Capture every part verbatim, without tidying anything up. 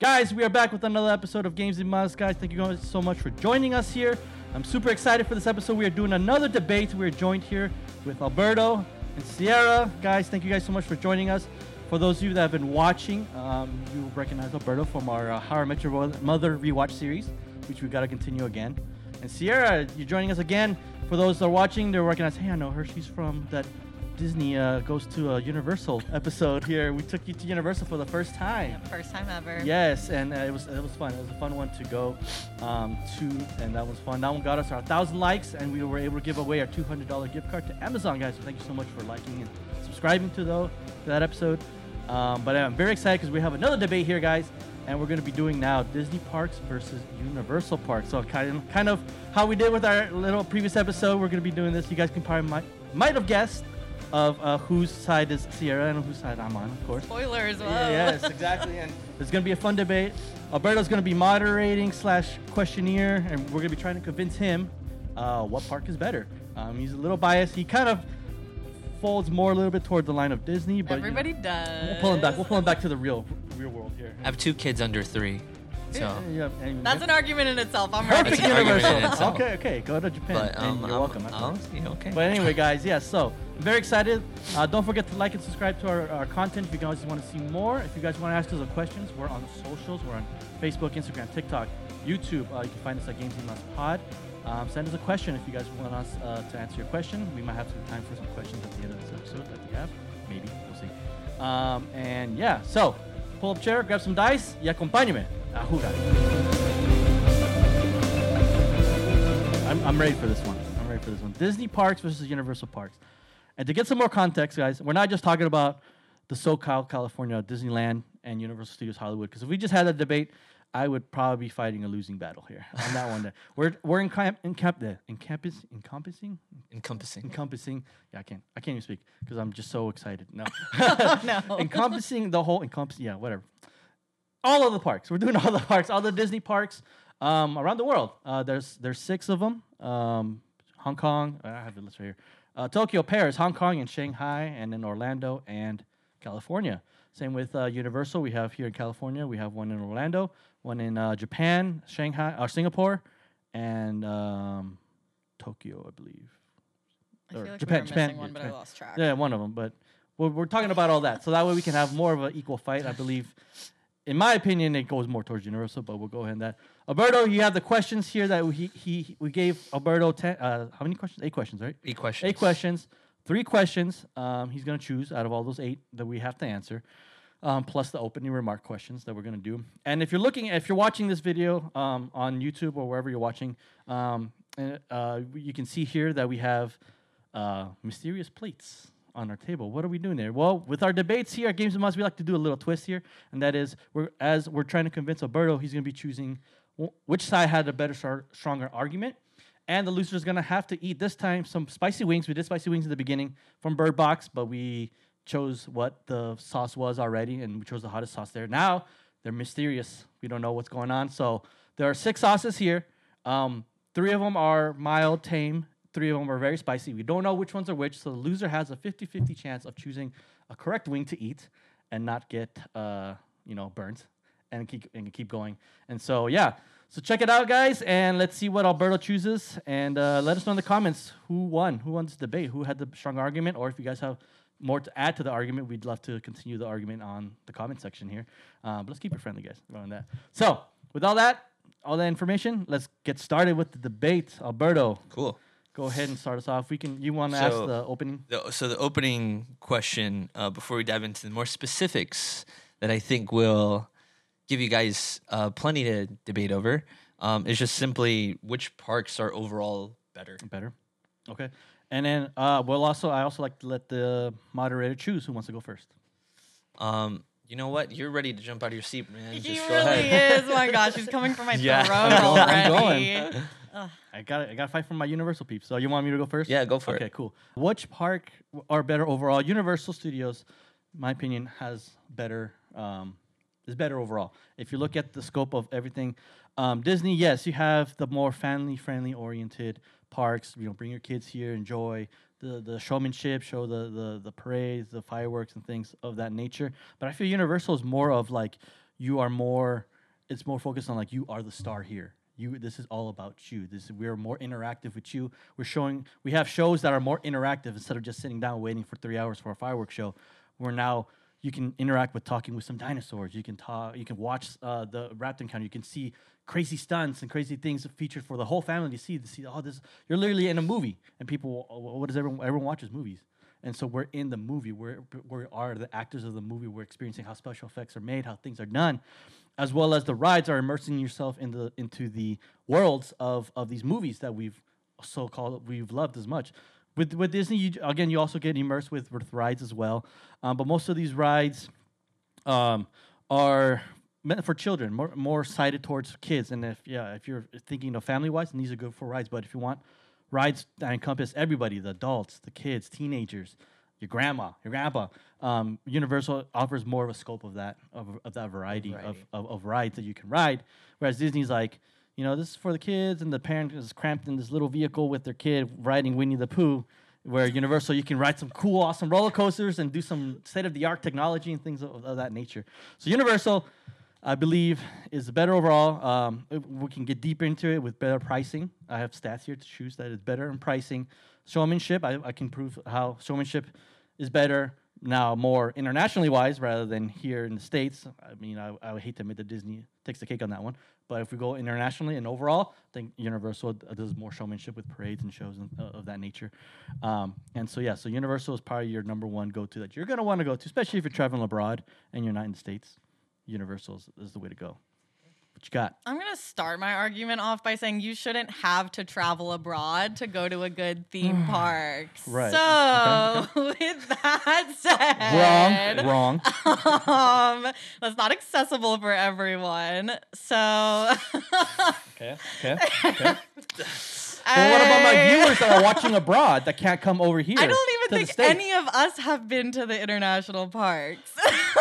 Guys, we are back with another episode of Games and Mas. Guys, thank you guys so much for joining us here. I'm super excited for this episode. We are doing another debate. We are joined here with Alberto and Sierra. Guys, thank you guys so much for joining us. For those of you that have been watching, um, you recognize Alberto from our uh, How I Met Your Mother rewatch series, which we got to continue again. And Sierra, you're joining us again. For those that are watching, they recognize, hey, I know her. She's from that Disney uh, Goes to a Universal episode here. We took you to Universal for the first time. Yeah, first time ever. Yes, and uh, it was it was fun. It was a fun one to go um, to, and that was fun. That one got us our one thousand likes, and we were able to give away our two hundred dollars gift card to Amazon, guys. So thank you so much for liking and subscribing to, the, to that episode. Um, but I'm very excited because we have another debate here, guys, and we're going to be doing now Disney parks versus Universal parks. So kind of, kind of how we did with our little previous episode, we're going to be doing this. You guys can probably might, might have guessed of uh, whose side is Sierra and whose side I'm on, of course. Spoiler as well. Yeah, yes, exactly. And it's going to be a fun debate. Alberto's going to be moderating slash questionnaire, and we're going to be trying to convince him uh, what park is better. Um, he's a little biased. He kind of folds more a little bit toward the line of Disney, but everybody you know, does. We'll pull him back. We'll pull him back to the real, real world here. I have two kids under three, so Yeah, yeah, and- That's an argument in itself. I'm Perfect ready. argument in Universal. itself. Okay, okay. Go to Japan. but and um, you're I'm- welcome. I'll, yeah, okay. But anyway, guys, yeah, so I'm very excited. Uh, don't forget to like and subscribe to our, our content if you guys want to see more. If you guys want to ask us a questions, we're on socials. We're on Facebook, Instagram, TikTok, YouTube. Uh, you can find us at Games and Mas Pod. Um, send us a question if you guys want us uh, to answer your question. We might have some time for some questions at the end of this episode that we have. Maybe. We'll see. Um, and yeah, so pull up a chair, grab some dice, y acompáñame a jugar. I'm, I'm ready for this one. I'm ready for this one. Disney parks versus Universal parks. And to get some more context, guys, we're not just talking about the SoCal, California, Disneyland, and Universal Studios Hollywood. Because if we just had a debate, I would probably be fighting a losing battle here on that one. We're we're in camp in camp there encompass encompassing Encompassing. encompassing. Yeah, I can't I can't even speak because I'm just so excited. No, No. encompassing the whole encompass. Yeah, whatever. All of the parks. We're doing all the parks, all the Disney parks um, around the world. Uh, there's there's six of them. Um, Hong Kong. I have the list right here. Uh, Tokyo, Paris, Hong Kong, and Shanghai, and then Orlando and California. Same with uh, Universal. We have here in California. We have one in Orlando, one in uh, Japan, Shanghai, or Singapore, and um, Tokyo, I believe. I feel Or like Japan, we were Japan, missing one, yeah, but Japan. I lost track. Yeah, one of them. But we're, we're talking about all that, so that way we can have more of an equal fight. I believe, in my opinion, it goes more towards Universal, but we'll go ahead and that. Alberto, you have the questions here that we he we gave Alberto ten. Uh, how many questions? Eight questions, right? Eight questions. Eight questions. Three questions. Um, he's gonna choose out of all those eight that we have to answer. Um, plus the opening remark questions that we're gonna do. And if you're looking, if you're watching this video um, on YouTube or wherever you're watching, um, and, uh, you can see here that we have uh, mysterious plates on our table. What are we doing there? Well, with our debates here at Games and Mas, we like to do a little twist here, and that is, we're as we're trying to convince Alberto, he's gonna be choosing w- which side had a better, star- stronger argument. And the loser is gonna have to eat this time some spicy wings. We did spicy wings at the beginning from Bird Box, but we chose what the sauce was already, and we chose the hottest sauce there. Now they're mysterious. We don't know what's going on. So there are six sauces here. Um, three of them are mild, tame. Three of them are very spicy. We don't know which ones are which. So the loser has a fifty-fifty chance of choosing a correct wing to eat and not get, uh, you know, burnt and keep and keep going. And so yeah. So check it out, guys, and let's see what Alberto chooses. And uh, let us know in the comments who won, who won this debate, who had the strong argument, or if you guys have more to add to the argument, we'd love to continue the argument on the comment section here. Uh, but let's keep it friendly, guys, around that. So with all that, all that information, let's get started with the debate. Alberto, Cool. go ahead and start us off. We can. You want to ask So- the opening? The, so the opening question, uh, before we dive into the more specifics that I think will give you guys uh, plenty to debate over, um, is just simply which parks are overall better. Better. Okay. And then, uh, well, also, I also like to let the moderator choose who wants to go first. Um, you know what? You're ready to jump out of your seat, man. He Just go really ahead. is. Oh my gosh, he's coming for my Yeah. throat I'm going, I'm already. going. Ugh. I got I got to fight for my Universal peeps. So you want me to go first? Yeah, go for okay, it. cool. Which park are better overall? Universal Studios, my opinion, has better um, is better overall. If you look at the scope of everything, um, Disney, yes, you have the more family friendly oriented parks. You know, bring your kids here, enjoy the the showmanship, show the the the parades, the fireworks, and things of that nature. But I feel Universal is more of like you are more it's more focused on like you are the star here. You, this is all about you. This we're more interactive with you. We're showing we have shows that are more interactive instead of just sitting down waiting for three hours for a fireworks show. We're now you can interact with talking with some dinosaurs. You can talk. You can watch uh, the raptor encounter. You can see crazy stunts and crazy things featured for the whole family to see. To see, oh, this you're literally in a movie, and people. What does everyone? Everyone watches movies, and so we're in the movie. We're we are the actors of the movie. We're experiencing how special effects are made, how things are done, as well as the rides are immersing yourself in the into the worlds of of these movies that we've so called we've loved as much. With with Disney, you, again, you also get immersed with, with rides as well. Um, but most of these rides um, are meant for children, more more sighted towards kids. And if yeah, if you're thinking of family wise, then these are good for rides. But if you want rides that encompass everybody, the adults, the kids, teenagers, your grandma, your grandpa, um, Universal offers more of a scope of that of, of that variety, Variety. Of, of of rides that you can ride. Whereas Disney's like, you know, this is for the kids, and the parent is cramped in this little vehicle with their kid riding Winnie the Pooh. Where Universal, you can ride some cool, awesome roller coasters and do some state-of-the-art technology and things of, of that nature. So Universal, I believe, is better overall. Um, if we can get deeper into it with better pricing. I have stats here to choose that it's better in pricing. Showmanship, I, I can prove how showmanship is better now, more internationally wise, rather than here in the States. I mean, I, I would hate to admit that Disney takes the cake on that one. But if we go internationally and overall, I think Universal d- does more showmanship with parades and shows and, uh, of that nature. Um, and so, yeah, so Universal is probably your number one go-to that you're going to want to go to, especially if you're traveling abroad and you're not in the States. Universal is, is the way to go. What you got? I'm going to start my argument off by saying you shouldn't have to travel abroad to go to a good theme park. Right. So, Okay, with that said, Wrong, wrong. um, that's not accessible for everyone. So, Okay, okay, okay. Well, what about my viewers that are watching abroad that can't come over here? I don't to even the think States? any of us have been to the international parks.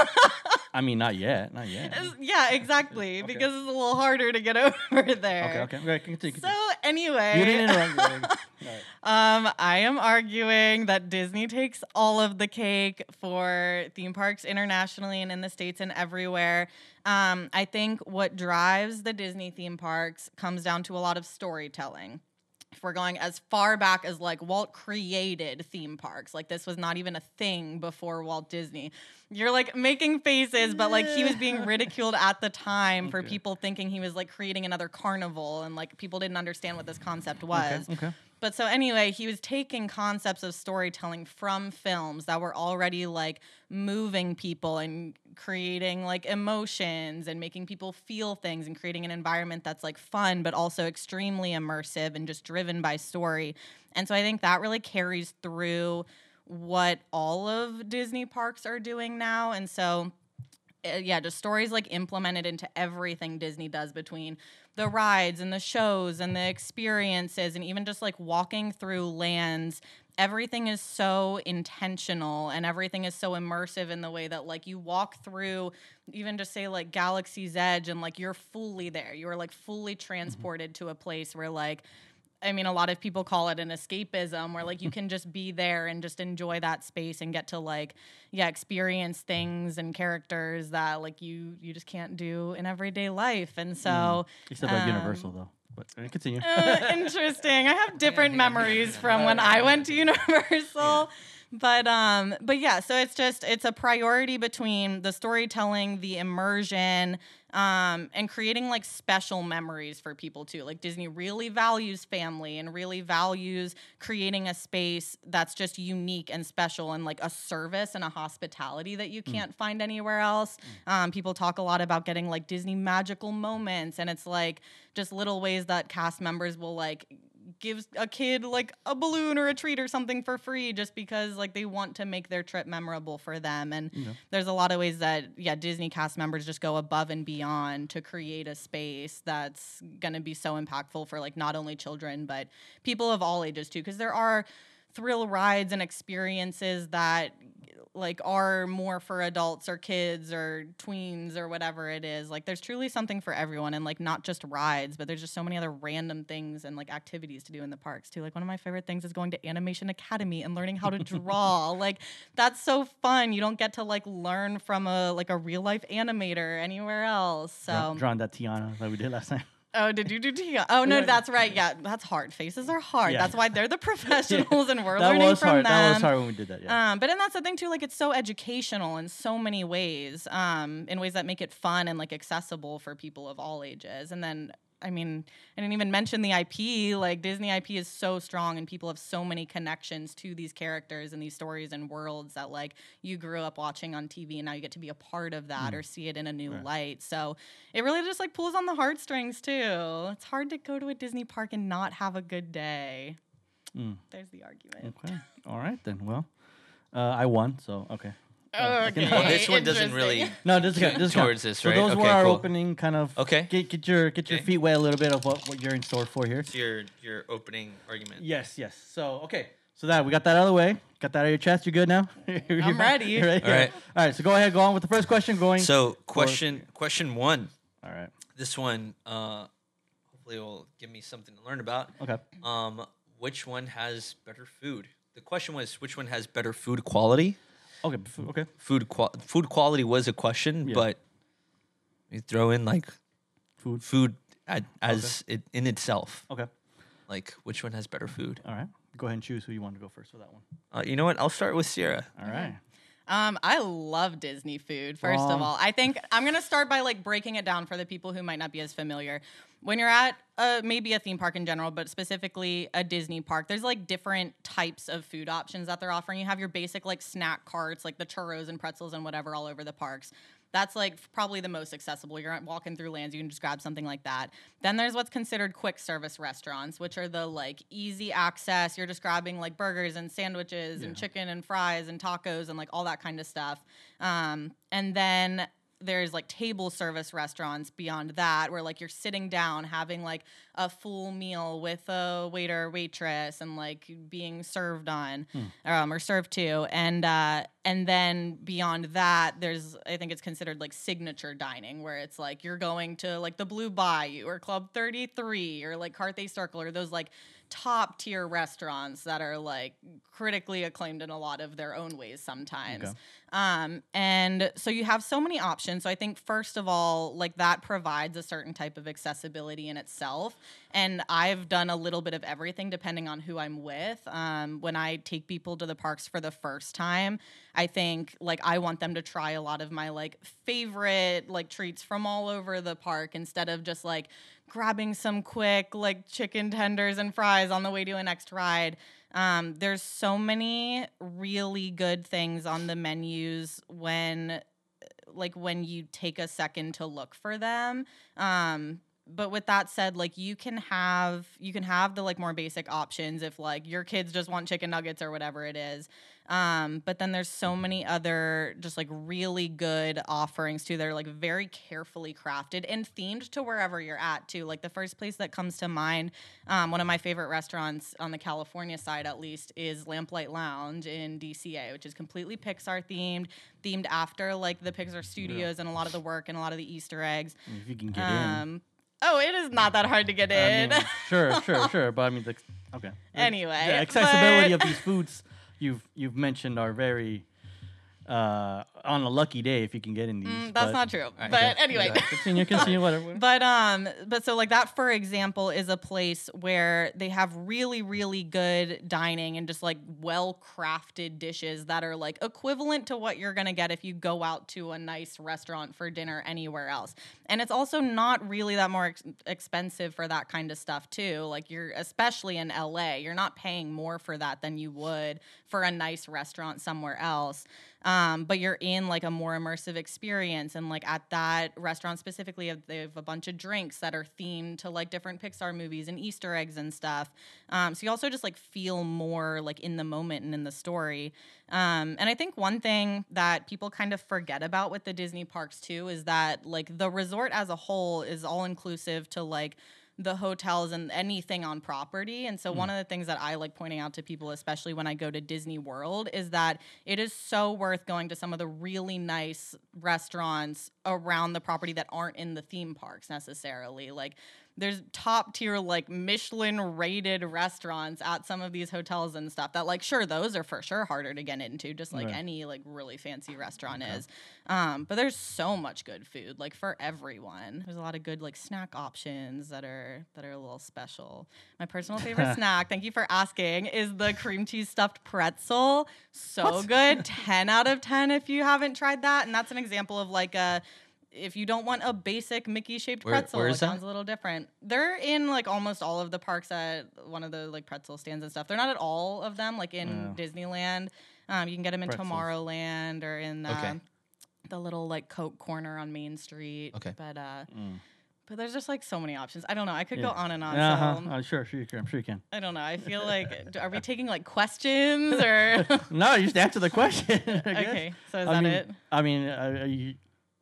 I mean, not yet, not yet. It's- yeah, exactly, Okay. because it's a little harder to get over there. Okay, okay, okay. Continue, continue. So anyway, You didn't interrupt. me. All right. um, I am arguing that Disney takes all of the cake for theme parks internationally and in the States and everywhere. Um, I think what drives the Disney theme parks comes down to a lot of storytelling. If we're going as far back as like Walt created theme parks, like this was not even a thing before Walt Disney. You're like making faces, but like he was being ridiculed at the time for Okay. people thinking he was like creating another carnival, and like people didn't understand what this concept was. Okay, okay. But so anyway, he was taking concepts of storytelling from films that were already like moving people and creating like emotions and making people feel things and creating an environment that's like fun, but also extremely immersive and just driven by story. And so I think that really carries through what all of Disney parks are doing now. And so uh, yeah, just stories like implemented into everything Disney does, between the rides and the shows and the experiences and even just like walking through lands. Everything is so intentional and everything is so immersive in the way that like you walk through, even just say like Galaxy's Edge, and like you're fully there. You're like fully transported to a place where like, I mean, a lot of people call it an escapism, where like you can just be there and just enjoy that space and get to like, yeah, experience things and characters that like you you just can't do in everyday life. And so, Except at um, Universal, though. But uh, continue. uh, interesting. I have different memories from when I went to Universal. But um, but yeah, so it's just it's a priority between the storytelling, the immersion, um, and creating like special memories for people too. Like Disney really values family and really values creating a space that's just unique and special, and like a service and a hospitality that you can't find anywhere else. Um, people talk a lot about getting like Disney magical moments, and it's like just little ways that cast members will like gives a kid like a balloon or a treat or something for free just because like they want to make their trip memorable for them. And Yeah. there's a lot of ways that yeah Disney cast members just go above and beyond to create a space that's going to be so impactful for like not only children but people of all ages too, because there are thrill rides and experiences that like are more for adults or kids or tweens or whatever it is. Like there's truly something for everyone, and like not just rides, but there's just so many other random things and like activities to do in the parks too. Like one of my favorite things is going to Animation Academy and learning how to draw. Like that's so fun. You don't get to like learn from a like a real life animator anywhere else. So Draw- drawing that Tiana that we did last time. Oh, did you do Tia? Oh no, Yeah. that's right. Yeah, that's hard. Faces are hard. Yeah. That's why they're the professionals, and we're That learning was from hard. them. That was hard when we did that. Yeah. Um, but and that's the thing too. Like it's so educational in so many ways. Um, in ways that make it fun and like accessible for people of all ages. And then, I mean, I didn't even mention the I P. Like Disney I P is so strong, and people have so many connections to these characters and these stories and worlds that like you grew up watching on T V, and now you get to be a part of that or see it in a new Right. light. So it really just like pulls on the heartstrings too. It's hard to go to a Disney park and not have a good day. Mm. There's the argument. Okay. All right then. Well, uh, I won. So okay. Okay. Well, this one doesn't really interesting. No, this is good. This is good. towards this, So right? those Okay, were our cool. opening kind of. Okay. Get get your get your Okay. feet wet a little bit of what, what you're in store for here. It's your your opening argument. Yes. Yes. So okay. So that we got that out of the way. Got that out of your chest. You good now? You're I'm ready. You're ready? All right. All right. So go ahead. Go on with the first question. Going. So question question one. All right. This one uh, hopefully will give me something to learn about. Okay. Um, which one has better food? The question was which one has better food quality? Okay. bef- Okay. Food qual- food quality was a question, Yeah. but you throw in like Food. food at, as it in itself. Okay. Like which one has better food? All right. Go ahead and choose who you want to go first for that one. Uh, you know what? I'll start with Sierra. All right. Um, I love Disney food. First Wrong. of all, I think I'm gonna start by like breaking it down for the people who might not be as familiar. When you're at uh, maybe a theme park in general, but specifically a Disney park, there's like different types of food options that they're offering. You have your basic like snack carts, like the churros and pretzels and whatever all over the parks. That's like probably the most accessible. You're walking through lands, you can just grab something like that. Then there's what's considered quick service restaurants, which are the like easy access. You're just grabbing like burgers and sandwiches and chicken and fries and tacos and like all that kind of stuff. Um, and then there's like table service restaurants beyond that, where like you're sitting down having like a full meal with a waiter, waitress, and like being served on um, or served to. And uh, and then beyond that, there's I think it's considered like signature dining, where it's like you're going to like the Blue Bayou or Club thirty-three or like Carthay Circle or those like top tier restaurants that are like critically acclaimed in a lot of their own ways sometimes. Okay. Um, and so you have so many options. So I think first of all, like that provides a certain type of accessibility in itself. And I've done a little bit of everything depending on who I'm with. Um, when I take people to the parks for the first time, I think like I want them to try a lot of my like favorite like treats from all over the park instead of just like grabbing some quick like chicken tenders and fries on the way to a next ride. Um, there's so many really good things on the menus when like when you take a second to look for them. Um, but with that said, like you can have you can have the like more basic options if like your kids just want chicken nuggets or whatever it is. Um, but then there's so many other just like really good offerings too. They're like very carefully crafted and themed to wherever you're at too. Like the first place that comes to mind, um, one of my favorite restaurants on the California side at least is Lamplight Lounge in D C A, which is completely Pixar themed, themed after like the Pixar studios and a lot of the work and a lot of the Easter eggs. If you can get Um, oh, it is not that hard to get in. in. I mean, sure, sure, sure. But I mean, the, okay. Anyway, the accessibility but- of these foods you've you've mentioned are very uh, on a lucky day if you can get in these. Mm, that's but- not true. right, But okay. anyway. Okay, continue, continue, whatever. But um, but so like that, for example, is a place where they have really, really good dining and just like well-crafted dishes that are like equivalent to what you're gonna get if you go out to a nice restaurant for dinner anywhere else. And it's also not really that more ex- expensive for that kind of stuff too. Like you're, especially in L A, you're not paying more for that than you would for a nice restaurant somewhere else. Um, but you're in like a more immersive experience, and like at that restaurant specifically, they have a bunch of drinks that are themed to like different Pixar movies and Easter eggs and stuff. Um, so you also just like feel more like in the moment and in the story. Um, and I think one thing that people kind of forget about with the Disney parks too is that like the resort as a whole is all inclusive to like the hotels and anything on property. And so mm. one of the things that I like pointing out to people, especially when I go to Disney World, is that it is so worth going to some of the really nice restaurants around the property that aren't in the theme parks necessarily. Like, there's top tier, like Michelin rated restaurants at some of these hotels and stuff that, like, sure, those are for sure harder to get into, just like right. any like really fancy restaurant okay. is. Um, but there's so much good food, like for everyone. There's a lot of good like snack options that are that are a little special. My personal favorite snack, thank you for asking, is the cream cheese stuffed pretzel. So what? Good. ten out of ten if you haven't tried that. And that's an example of like a if you don't want a basic Mickey-shaped pretzel, where, where it sounds that? a little different. They're in like almost all of the parks at one of the like pretzel stands and stuff. They're not at all of them, like in oh. Disneyland. Um, you can get them in Pretzels. Tomorrowland or in uh, okay. the little like Coke corner on Main Street. Okay, but uh, mm. but there's just like so many options. I don't know. I could yeah. go on and on. Uh-huh. So, uh, sure, sure you can. I'm sure you can. I don't know. I feel like are we taking like questions or? No, you just answer the question. Okay, so is I that mean, it? I mean, uh, you.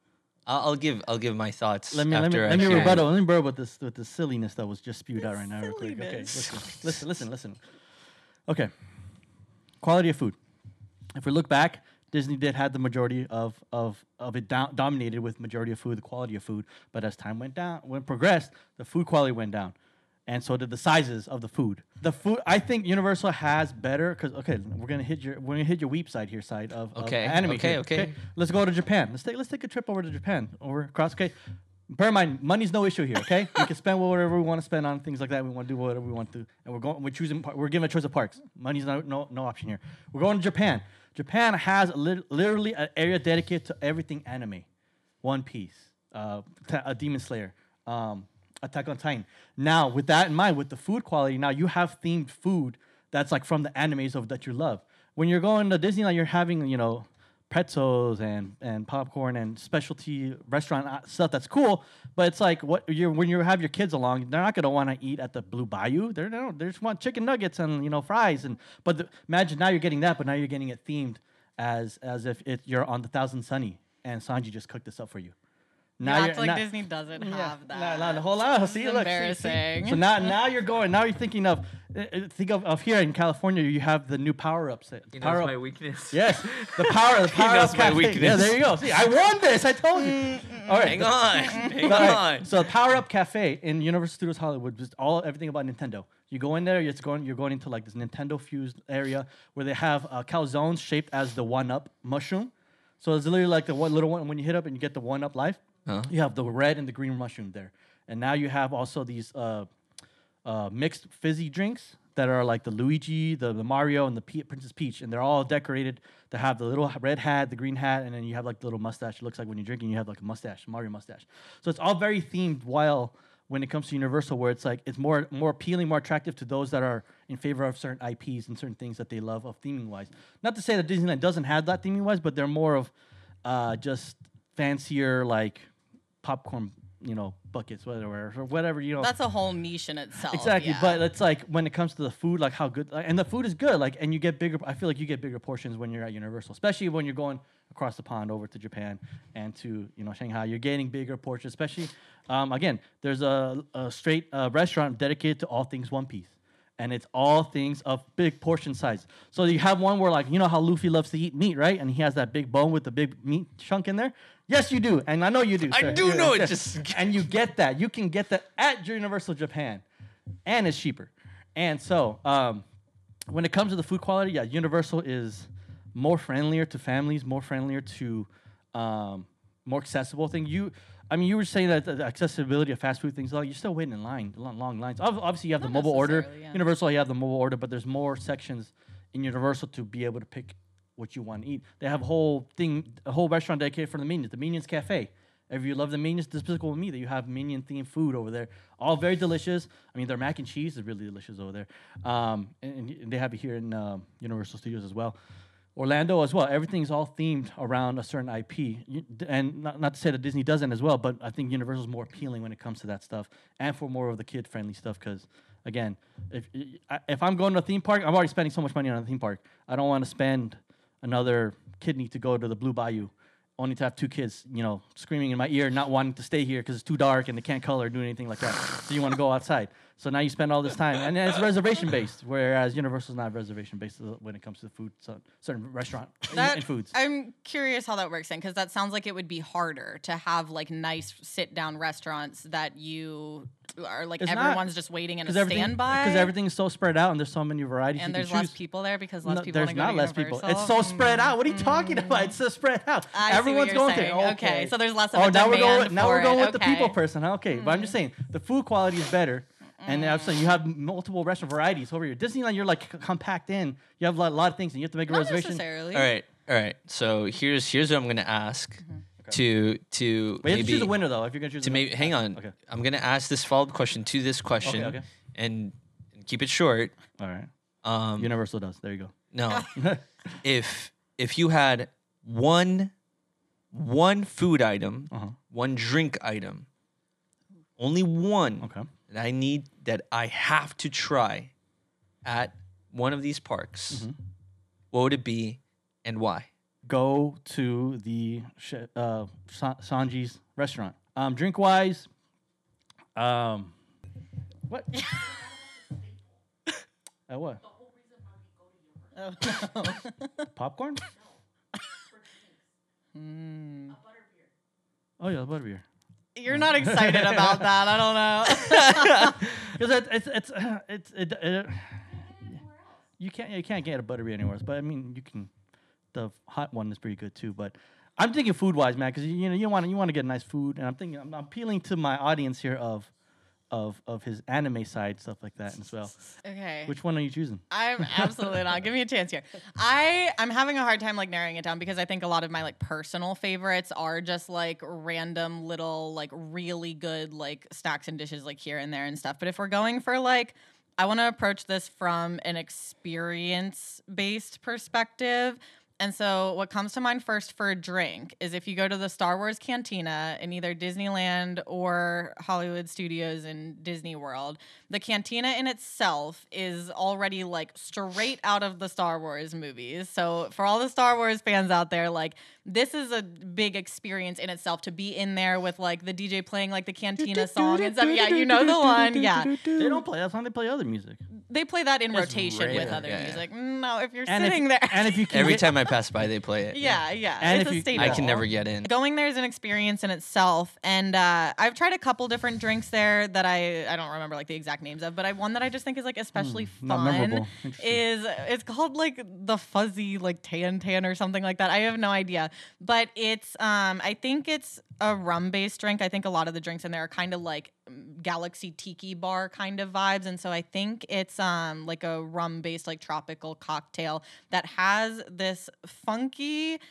I'll give I'll give my thoughts. Let me after let me, let me I rebuttal. Let me rebuttal with this with the silliness that was just spewed the out right now. Real quick. Okay, silliness. listen, listen, listen, listen. Okay, quality of food. If we look back, Disney did have the majority of of of it do- dominated with majority of food, the quality of food. But as time went down, when it progressed, the food quality went down, and so did the sizes of the food. The food, I think Universal has better because okay, we're gonna hit your we're gonna hit your weep side here, side of, okay. of anime. Okay, here, okay, okay. Let's go to Japan. Let's take let's take a trip over to Japan, over across. Okay, bear in mind, money's no issue here. Okay, we can spend whatever we want to spend on things like that. We want to do whatever we want to, and we're going. We're choosing. We're given a choice of parks. Money's no no no option here. We're going to Japan. Japan has lit- literally an area dedicated to everything anime, One Piece, uh, ta- a Demon Slayer. Um, Attack on Titan. Now, with that in mind, with the food quality, now you have themed food that's like from the animes of that you love. When you're going to Disneyland, you're having, you know, pretzels and, and popcorn and specialty restaurant stuff that's cool, but it's like what you're when you have your kids along, they're not gonna want to eat at the Blue Bayou. They're, they don't, they just want chicken nuggets and you know fries and but the, imagine now you're getting that, but now you're getting it themed as as if it, you're on the Thousand Sunny and Sanji just cooked this up for you. Now yeah, it's like now, Disney doesn't yeah, have that. No, no, hold on. See, look. Embarrassing. See, see. So now, now you're going. Now you're thinking of, uh, think of, of here in California. You have the new power ups. He power knows up. my weakness. Yes, the power. The power he knows up my cafe. weakness. Yeah, there you go. See, I won this. I told you. Mm-mm. All right, hang on, hang all on. Right. So Power Up Cafe in Universal Studios Hollywood, just all everything about Nintendo. You go in there. You're going. You're going into like this Nintendo fused area where they have uh, calzones shaped as the one up mushroom. So it's literally like the one little one when you hit up and you get the one up life. Huh? You have the red and the green mushroom there. And now you have also these uh, uh, mixed fizzy drinks that are like the Luigi, the, the Mario, and the Pe- Princess Peach. And they're all decorated to have the little red hat, the green hat, and then you have like the little mustache. It looks like when you're drinking, you have like a mustache, Mario mustache. So it's all very themed while when it comes to Universal, where it's like it's more more appealing, more attractive to those that are in favor of certain I Ps and certain things that they love of theming-wise. Not to say that Disneyland doesn't have that theming-wise, but they're more of uh, just fancier, like, popcorn, you know, buckets, whatever, or whatever, you know. That's a whole niche in itself. Exactly, yeah. But it's like when it comes to the food, like how good, like, and the food is good, like, and you get bigger. I feel like you get bigger portions when you're at Universal, especially when you're going across the pond over to Japan and to you know Shanghai. You're getting bigger portions, especially. Um, again, there's a, a straight uh, restaurant dedicated to all things One Piece. And it's all things of big portion size. So you have one where, like, you know how Luffy loves to eat meat, right? And he has that big bone with the big meat chunk in there. Yes, you do. And I know you do. I sir. do yeah, know yeah. it. Just And you get that. You can get that at Universal Japan. And it's cheaper. And so um, when it comes to the food quality, yeah, Universal is more friendlier to families, more friendlier to um, more accessible thing. You... I mean, you were saying that the accessibility of fast food things, like you're still waiting in line, long, long lines. Obviously, you have Not the mobile order. yeah. Universal, you have the mobile order, but there's more sections in Universal to be able to pick what you want to eat. They have a whole thing, a whole restaurant dedicated for the Minions, the Minions Cafe. If you love the Minions, Despicable Me, that you have Minion-themed food over there. All very delicious. I mean, their mac and cheese is really delicious over there. Um, and, and they have it here in uh, Universal Studios as well. Orlando as well. Everything's all themed around a certain I P. You, and not, not to say that Disney doesn't as well, but I think Universal's more appealing when it comes to that stuff and for more of the kid-friendly stuff because, again, if if I'm going to a theme park, I'm already spending so much money on a theme park. I don't want to spend another kidney to go to the Blue Bayou only to have two kids, you know, screaming in my ear, not wanting to stay here because it's too dark and they can't color or do anything like that. So you want to go outside. So now you spend all this time, and then it's reservation based, whereas Universal's not reservation based when it comes to food, so certain restaurant That, and foods. I'm curious how that works then, because that sounds like it would be harder to have like nice sit down restaurants that you are like It's not- everyone's just waiting in a everything, standby. Because everything is so spread out and there's so many varieties. and you there's can less choose. people there because less No, people there's want to go not to less people. Universal? It's so spread Mm. out. What are you talking about? It's so spread out. I see what Everyone's you're going saying. there. Okay, so there's less of oh, a now we're demand going. Now for we're going it. with the people Okay. person. huh? Okay, but I'm just saying the food quality is better. And I'm saying you have multiple restaurant varieties over here. Disneyland, you're like c- compact in. You have a lot, a lot of things, and you have to make a Not reservation. necessarily. All right, all right. So here's here's what I'm gonna ask to to But you have to maybe choose a winner though. If you're gonna choose to a maybe winner. hang on. Okay. I'm gonna ask this follow up question to this question Okay. Okay. and, and keep it short. All right. Um, Universal does. There you no, go. if if you had one one food item, uh huh. one drink item, only one Okay. that I need that I have to try at one of these parks, Mhm. what would it be and why? Go to the sh- uh, Sa- Sanji's restaurant. Um, drink wise, um, what? uh, what? Oh, no. Popcorn? Mm. Oh yeah, butterbeer. You're not excited about that. I don't know. Because it, it's it's it's it, it, you can't you can't get a butterbeer anywhere else. But I mean, you can. The hot one is pretty good too. But I'm thinking food wise, man, because you know you want you want to get nice food, and I'm thinking I'm, I'm appealing to my audience here of of of his anime side stuff like that as well. Okay. Which one are you choosing? I'm absolutely not. Give me a chance here. I I'm having a hard time like narrowing it down because I think a lot of my like personal favorites are just like random little like really good like stacks and dishes like here and there and stuff. But if we're going for like I want to approach this from an experience based perspective. And so what comes to mind first for a drink is if you go to the Star Wars Cantina in either Disneyland or Hollywood Studios in Disney World, the cantina in itself is already like straight out of the Star Wars movies. So for all the Star Wars fans out there, like this is a big experience in itself to be in there with like the D J playing like the cantina song and stuff. Yeah, you know the one. Yeah. They don't play. That's how they play other music. They play that in It's rotation with rare. other Yeah, yeah. music. No, if you're And sitting if, there. and if you can Every get- time I pass by, they play it. Yeah, yeah. And it's if a you- staple. I can never get in. Going there is an experience in itself, and uh, I've tried a couple different drinks there that I I don't remember like the exact names of, but I one that I just think is like especially Hmm, not fun memorable. Interesting. is it's called like the fuzzy like tan tan or something like that. I have no idea, but it's um I think it's a rum based drink. I think a lot of the drinks in there are kind of like Galaxy Tiki Bar kind of vibes, and so I think it's um like a rum based like tropical cocktail that has this funky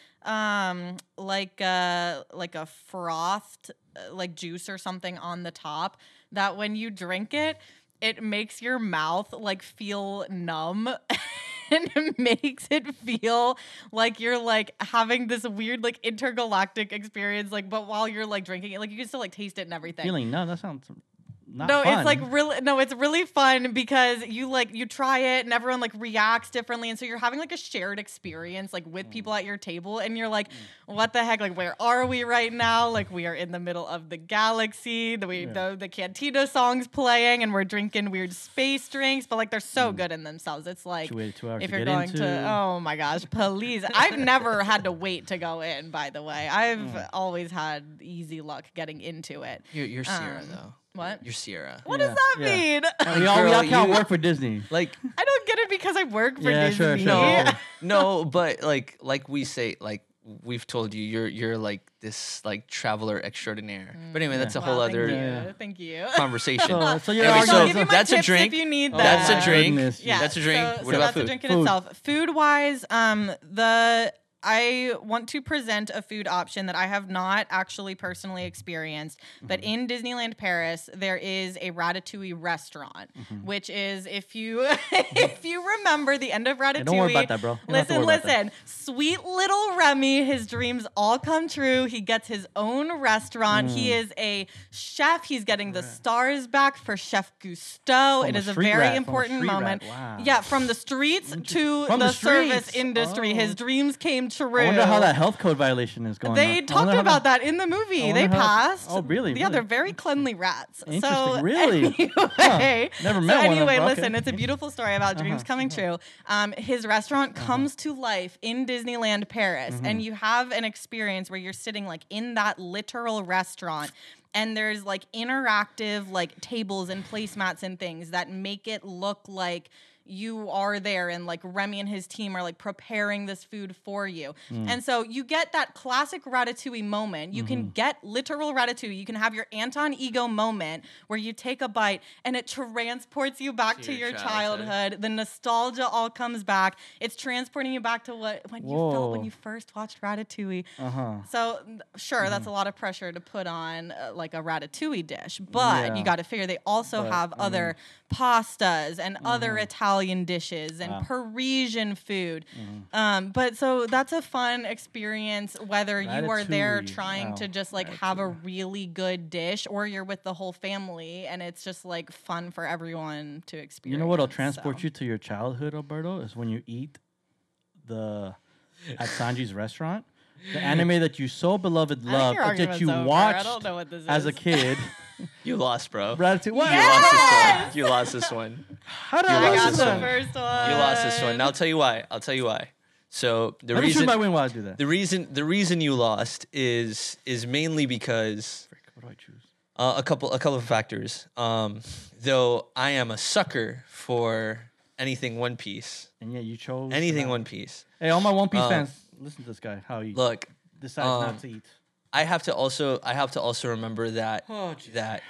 um like uh like a frothed uh, like juice or something on the top that when you drink it it makes your mouth like feel numb and it makes it feel like you're like having this weird like intergalactic experience like but while you're like drinking it like you can still like taste it and everything. Feeling no, that sounds not No, fun. it's like really no, it's really fun because you like you try it and everyone like reacts differently, and so you're having like a shared experience like with people at your table, and you're like, what the heck? Like, where are we right now? Like, we are in the middle of the galaxy. The we, Yeah. the, the Cantina song's playing, and we're drinking weird space drinks, but like they're so good in themselves. It's like You waited two hours if to you're get going into. to oh my gosh, please. I've never had to wait to go in, by the way. I've Mm. always had easy luck getting into it. You're, you're Sierra, Um, though. What? You're Sierra. What Yeah, does that yeah. mean? And we all we all Girl, can't you- work for Disney. Like, I don't get it because I work for Yeah, Disney. sure, sure, no, sure. no, but like, like we say, like we've told you, you're you're like this like traveler extraordinaire. But anyway, that's a Wow, whole thank other you. Yeah. Thank you. conversation. So, so you're Anyway, I'll so arguing- give you my that's a tips drink. If you need Oh, that. That's a drink. goodness, Yeah, That's a drink. So, What so about that's food? a drink in Food. itself. Food wise, um, the I want to present a food option that I have not actually personally experienced, but Mm-hmm. in Disneyland Paris there is a ratatouille restaurant, Mm-hmm. which is if you if you remember the end of Ratatouille. Yeah, don't worry about that, bro. You don't have to Listen, worry about that. listen. Sweet little Remy, his dreams all come true. He gets his own restaurant. He Mm. is a chef. He's getting the stars back for Chef Gusteau. From It a is a street very rat, from a important street rat. moment. Wow. Yeah, from the streets to From the, the service streets. industry. Oh. His dreams came come true. I wonder how that health code violation is going. They on. I talked wonder how about that in the movie. I They wonder how- passed. Oh, really? Yeah, Really? they're very cleanly rats. Interesting. So Really? Anyway, Huh. Never met so one of anyway, them. Okay. listen, it's a beautiful story about dreams Uh-huh, coming true. Um, his restaurant comes to life in Disneyland Paris, Mm-hmm. and you have an experience where you're sitting like in that literal restaurant. And there's like interactive like tables and placemats and things that make it look like you are there, and like Remy and his team are like preparing this food for you. Mm. And so you get that classic Ratatouille moment. You Mm-hmm. can get literal Ratatouille. You can have your Anton Ego moment where you take a bite and it transports you back to, To your your childhood. childhood. The nostalgia all comes back. It's transporting you back to what when you felt when Whoa. you first watched Ratatouille. Uh-huh. So th- sure, that's Mm-hmm. a lot of pressure to put on uh, like a ratatouille dish, but Yeah. you got to figure they also But, have I other pastas and other Italian dishes and Wow. Parisian food. Um, but so that's a fun experience whether you are there Ratatouille. trying Wow. to just like have a really good dish, or you're with the whole family and it's just like fun for everyone to experience. You know what'll transport so. you to your childhood, Alberto, is when you eat the at Sanji's restaurant. The anime that you so beloved I think loved, your but that argument's you over. I watched don't know what this as a is. kid. You lost, bro. Ratatouille. What? You lost this one. You lost this one. How did You I I lost got this the one. first one. You lost this one. And I'll tell you why. I'll tell you why. So the Let me choose reason my win while I do that. the reason the reason you lost is is mainly because Frick, what do I choose? uh, a couple a couple of factors. Um, though I am a sucker for anything One Piece, And yeah, you chose anything that. One Piece. Hey, all my One Piece Um, fans, listen to this guy. How he Look, decides um, not to eat. I have to also I have to also remember that Oh, jeez. that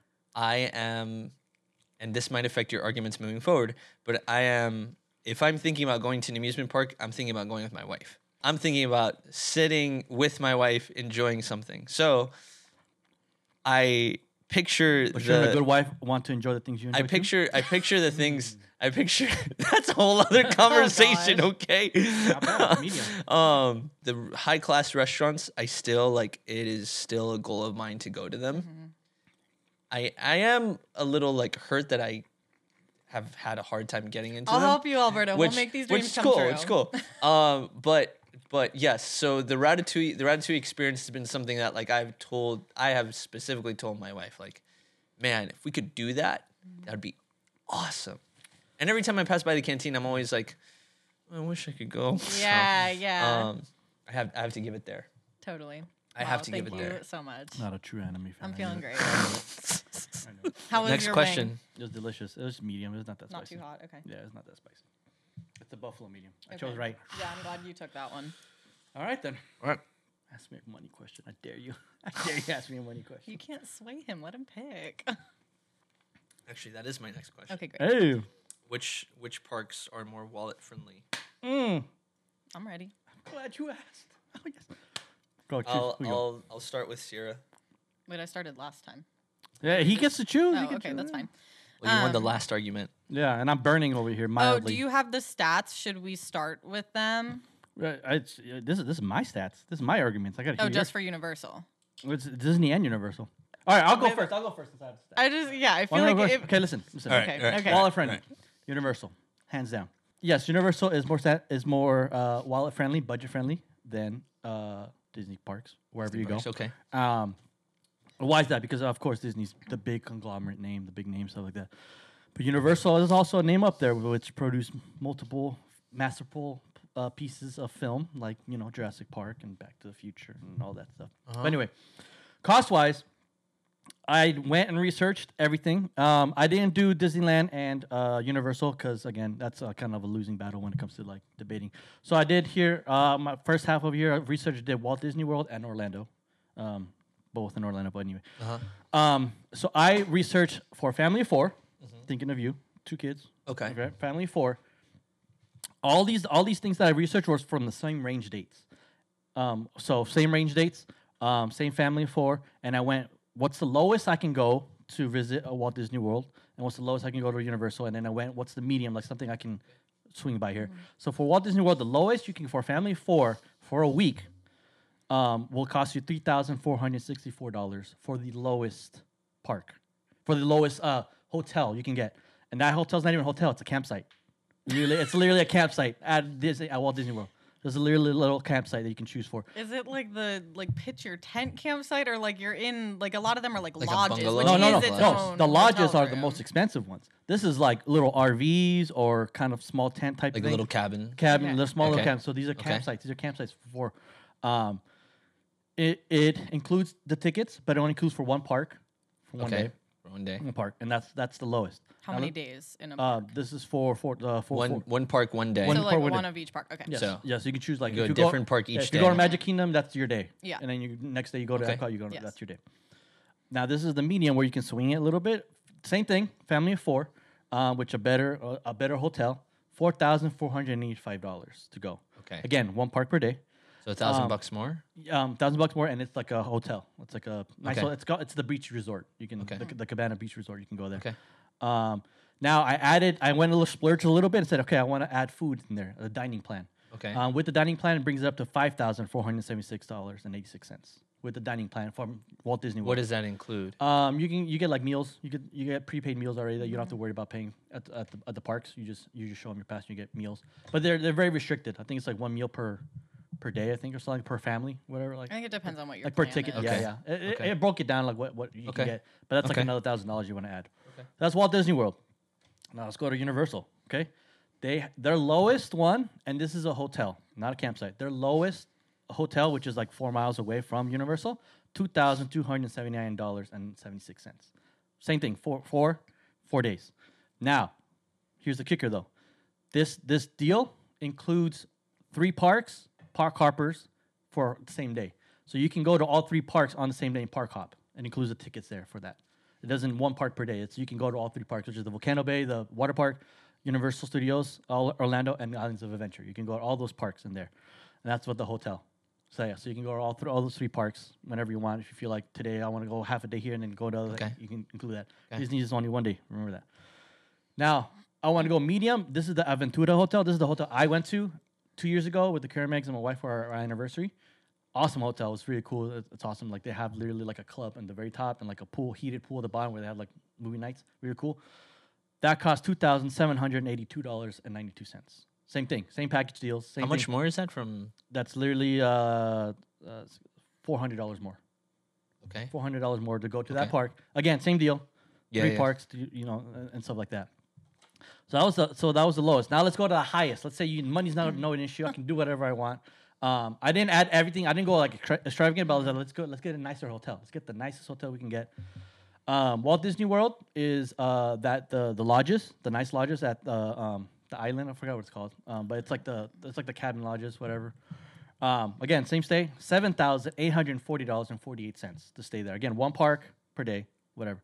I am, and this might affect your arguments moving forward, but I am, if I'm thinking about going to an amusement park, I'm thinking about going with my wife. I'm thinking about sitting with my wife, enjoying something. So I picture But shouldn't a the, good wife want to enjoy the things you enjoy I too? picture, I picture the things, I picture, that's a whole other conversation, gosh. okay? bad, medium. um, the high class restaurants, I still like, it is still a goal of mine to go to them. Mm-hmm. I I am a little like hurt that I have had a hard time getting into I'll them. help you, Alberto. Which, we'll make these which dreams is come cool. true. It's cool. Um, but but yes, so the Ratatouille the Ratatouille experience has been something that like I've told I have specifically told my wife like, man, if we could do that, that'd be awesome. And every time I pass by the canteen, I'm always like, I wish I could go. So, Yeah, yeah. um, I have I have to give it there. Totally. I have to give thank it you there. so much. Not a true anime fan. I'm I feeling know. great. I know. How was Next your question. wing? It was delicious. It was medium. It was not that Not spicy. too hot. Okay. Yeah, it's not that spicy. It's a buffalo medium. I Okay. chose right. Yeah, I'm glad you took that one. All right then. All right. Ask me a money question. I dare you. I dare you ask me a money question. You can't sway him. Let him pick. Actually, that is my next question. Okay, great. Hey. Which which parks are more wallet friendly? Mm. I'm ready. Glad you asked. Oh yes. Go. Choose. I'll Who you go? I'll I'll start with Sierra. Wait, I started last time. Yeah, he gets to choose. He Oh, can okay, choose. that's fine. Well, you won the Um, last argument. Yeah, and I'm burning over here Oh, mildly. do you have the stats? Should we start with them? Right, it's, uh, this is this is my stats. This is my arguments. I got to Oh, hear just yours. for Universal. It's Disney and Universal. All right, I'll go Wait, first. I'll go first. Since I have the stats. I just yeah, I feel Well, I'm like gonna go- if, okay, listen, listen. All right, okay, all right, okay. Wallet friendly. Right. Universal, hands down. Yes, Universal is more stat is more uh, wallet friendly, budget friendly than uh, Disney parks, wherever you Parks, go. Okay. Um, why is that? Because of course Disney's the big conglomerate name, the big name, stuff like that. But Universal is also a name up there, which produced multiple masterful uh, pieces of film, like you know Jurassic Park and Back to the Future and all that stuff. Uh-huh. But anyway, cost wise, I went and researched everything. Um, I didn't do Disneyland and uh, Universal because again, that's uh, kind of a losing battle when it comes to like debating. So I did here uh, my first half of year of research. Did Walt Disney World and Orlando, um, both in Orlando. But anyway, Uh-huh. um, so I researched for family of 4 thinking of you, two kids. Okay. Okay, family of four. All these all these things that I researched was from the same range dates. Um, so same range dates, um, same family of four, and I went, what's the lowest I can go to visit a Walt Disney World, and what's the lowest I can go to Universal, and then I went, what's the medium, like something I can swing by here. So for Walt Disney World, the lowest you can for family of four for a week um, will cost you three thousand four hundred sixty-four dollars for the lowest park, for the lowest uh, hotel you can get, and that hotel's not even a hotel; it's a campsite. Literally, it's literally a campsite at Disney at Walt Disney World. There's a little, little campsite that you can choose for. Is it like the like pitch your tent campsite, or like you're in like a lot of them are like, Like a lodges, bungalow? which No, is no, no, its no. own The lodges hotel are the room. most expensive ones. This is like little R Vs or kind of small tent type Like a thing. little cabin. cabin, Okay. little small little Okay. camps. So these are Okay. campsites. These are campsites for. Um, it it includes the tickets, but it only includes for one park, for one Okay. day, For one day. one park, and that's that's the lowest. How Now many look- days in a Uh, park? this is for for uh, for One for- one park, one day. One so park like with one it. of each park. Okay. Yes, So- yes, you can choose like You if go you a different park yeah, each if you go to day. Magic Kingdom, that's your day. Yeah. And then you next day you go to Okay. Epcot, you go. Yes. That's your day. Now this is the medium where you can swing it a little bit. Same thing, family of four, um, which a better uh, a better hotel, four thousand four hundred and eighty five dollars to go. Okay. Again, one park per day. So a thousand um, bucks more. Um, thousand bucks more, and it's like a hotel. It's like a nice. Okay. ho- It's got it's the beach resort. You can Okay. the, the Cabana Beach Resort. You can go there. Okay. Um, now I added. I went a little splurge a little bit and said, okay, I want to add food in there, a dining plan. Okay. Um, with the dining plan, it brings it up to five thousand four hundred seventy six dollars and eighty six cents. With the dining plan from Walt Disney World. What does that include? Um, you can you get like meals. You get you get prepaid meals already that you don't have to worry about paying at the, at the, at the parks. You just you just show them your pass and you get meals. But they're they're very restricted. I think it's like one meal per per day. I think or something per family, whatever. Like I think it depends on what your like per plan ticket. is. Yeah, Okay. yeah. It, it- Okay. it broke it down like what what you Okay. can get. But that's like Okay. another thousand dollars you want to add. Okay. That's Walt Disney World. Now let's go to Universal. Okay, they their lowest one, and this is a hotel, not a campsite. Their lowest hotel, which is like four miles away from Universal, two thousand two hundred seventy nine dollars and seventy six cents. Same thing, four four four days. Now, here's the kicker though. This this deal includes three parks, park hoppers for the same day. So you can go to all three parks on the same day and park hop. It includes the tickets there for that. It doesn't one park per day. It's you can go to all three parks, which is the Volcano Bay, the water park, Universal Studios, all, Orlando, and the Islands of Adventure. You can go to all those parks in there, and that's what the hotel. So yeah, so you can go to all through all those three parks whenever you want. If you feel like today I want to go half a day here and then go to other, Okay. you can include that. Okay. Disney is only one day. Remember that. Now I want to go medium. This is the Aventura Hotel. This is the hotel I went to two years ago with the Karamegs and my wife for our, our anniversary. Awesome hotel. It's really cool. It's, it's awesome. Like they have literally like a club on the very top and like a pool, heated pool at the bottom where they have like movie nights. Really cool. That cost two thousand seven hundred eighty-two dollars and ninety-two cents. Same thing. Same package deals. Same How much thing. more is that from? That's literally uh, uh, four hundred dollars more. Okay. Four hundred dollars more to go to Okay. that park. Again, same deal. Yeah. Three yeah. parks, to, you know, and, and stuff like that. So that was the so that was the lowest. Now let's go to the highest. Let's say you, money's not no an issue. I can do whatever I want. Um, I didn't add everything. I didn't go like extra- extravagant, but I was like, let's go. Let's get a nicer hotel. Let's get the nicest hotel we can get. Um, Walt Disney World is uh, that the the lodges, the nice lodges at the um, the island. I forgot what it's called, um, but it's like the it's like the cabin lodges, whatever. Um, again, same stay, seven thousand eight hundred forty dollars and forty eight cents to stay there. Again, one park per day, whatever.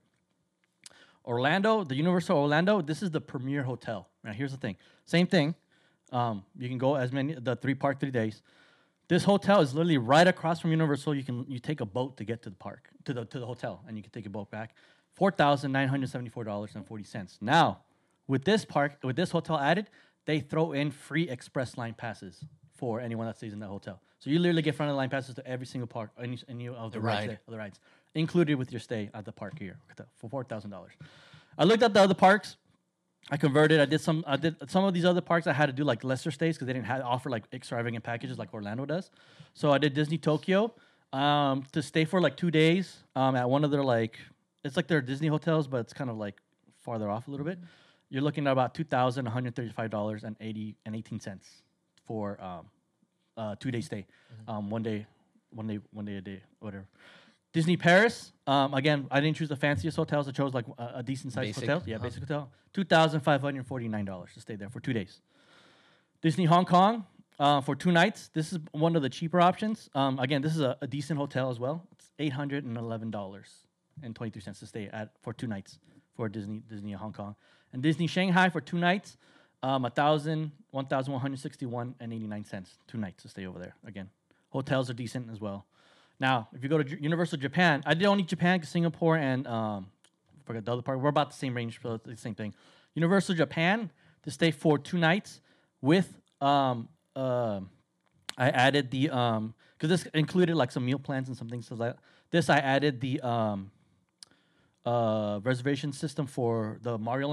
Orlando, the Universal Orlando, this is the premier hotel. Now, here's the thing. Same thing. Um, you can go as many the three park three days. This hotel is literally right across from Universal. You can you take a boat to get to the park to the to the hotel, and you can take a boat back. Four thousand nine hundred seventy four dollars and forty cents. Now, with this park, with this hotel added, they throw in free express line passes for anyone that stays in that hotel. So you literally get front of the line passes to every single park, any, any of the, The rides, ride. there, of the rides, included with your stay at the park here for four thousand dollars. I looked at the other parks. I converted. I did some. I did some of these other parks. I had to do like lesser stays because they didn't have, offer like extravagant packages like Orlando does. So I did Disney Tokyo um, to stay for like two days um, at one of their like it's like their Disney hotels, but it's kind of like farther off a little bit. You're looking at about two thousand one hundred thirty-five dollars and eighty and eighteen cents for um, uh, two day stay, um, one day, one day, one day a day, whatever. Disney Paris. Um, again, I didn't choose the fanciest hotels. I chose like a, a decent sized Basic, hotel. Yeah, uh-huh. basic hotel. Two thousand five hundred forty nine dollars to stay there for two days. Disney Hong Kong uh, for two nights. This is one of the cheaper options. Um, again, this is a, a decent hotel as well. It's eight hundred and eleven dollars and twenty three cents to stay at for two nights for Disney Disney Hong Kong, and Disney Shanghai for two nights. Um, a thousand one thousand one hundred sixty one and eighty nine cents two nights to stay over there. Again, hotels are decent as well. Now, if you go to J- Universal Japan, I did only Japan, 'cause Singapore, and um, I forgot the other part. We're about the same range, so it's the same thing. Universal Japan to stay for two nights with um, uh, I added the um because this included like some meal plans and some things like that. This I added the um uh reservation system for the Mario Land,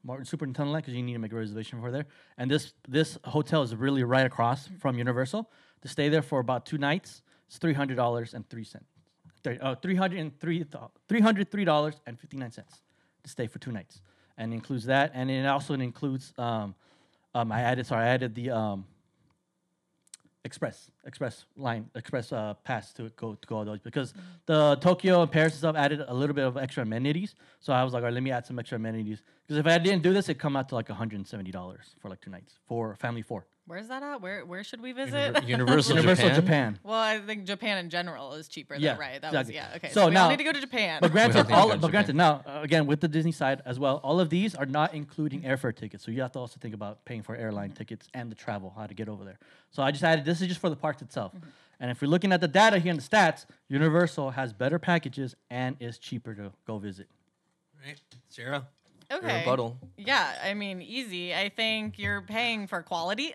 Martin Superintendent Land, because you need to make a reservation for there. And this this hotel is really right across from Universal. To stay there for about two nights, it's three hundred dollars and three cents. Uh, three hundred and three three hundred three dollars and fifty nine cents to stay for two nights, and it includes that, and it also includes um, um I added sorry I added the um express express line express uh pass to go to go all those, because the Tokyo and Paris and stuff added a little bit of extra amenities. So I was like, all right, let me add some extra amenities, because if I didn't do this, it'd come out to like one hundred seventy dollars for like two nights for family four. Where's that at? Where where should we visit? Univer- Universal, Universal Japan. Japan. Well, I think Japan in general is cheaper. Yeah, though, right? That exactly. was yeah. Okay, So so, we now- all need to go to Japan. But We have granted, to all, go to but granted, Japan. now uh, again with the Disney side as well, all of these are not including airfare tickets. So you have to also think about paying for airline tickets and the travel, how to get over there. So I just added this is just for the parks itself. Mm-hmm. And if we're looking at the data here in the stats, Universal has better packages and is cheaper to go visit. Right. Zero. okay. Rebuttal. Yeah, I mean, easy. I think you're paying for quality.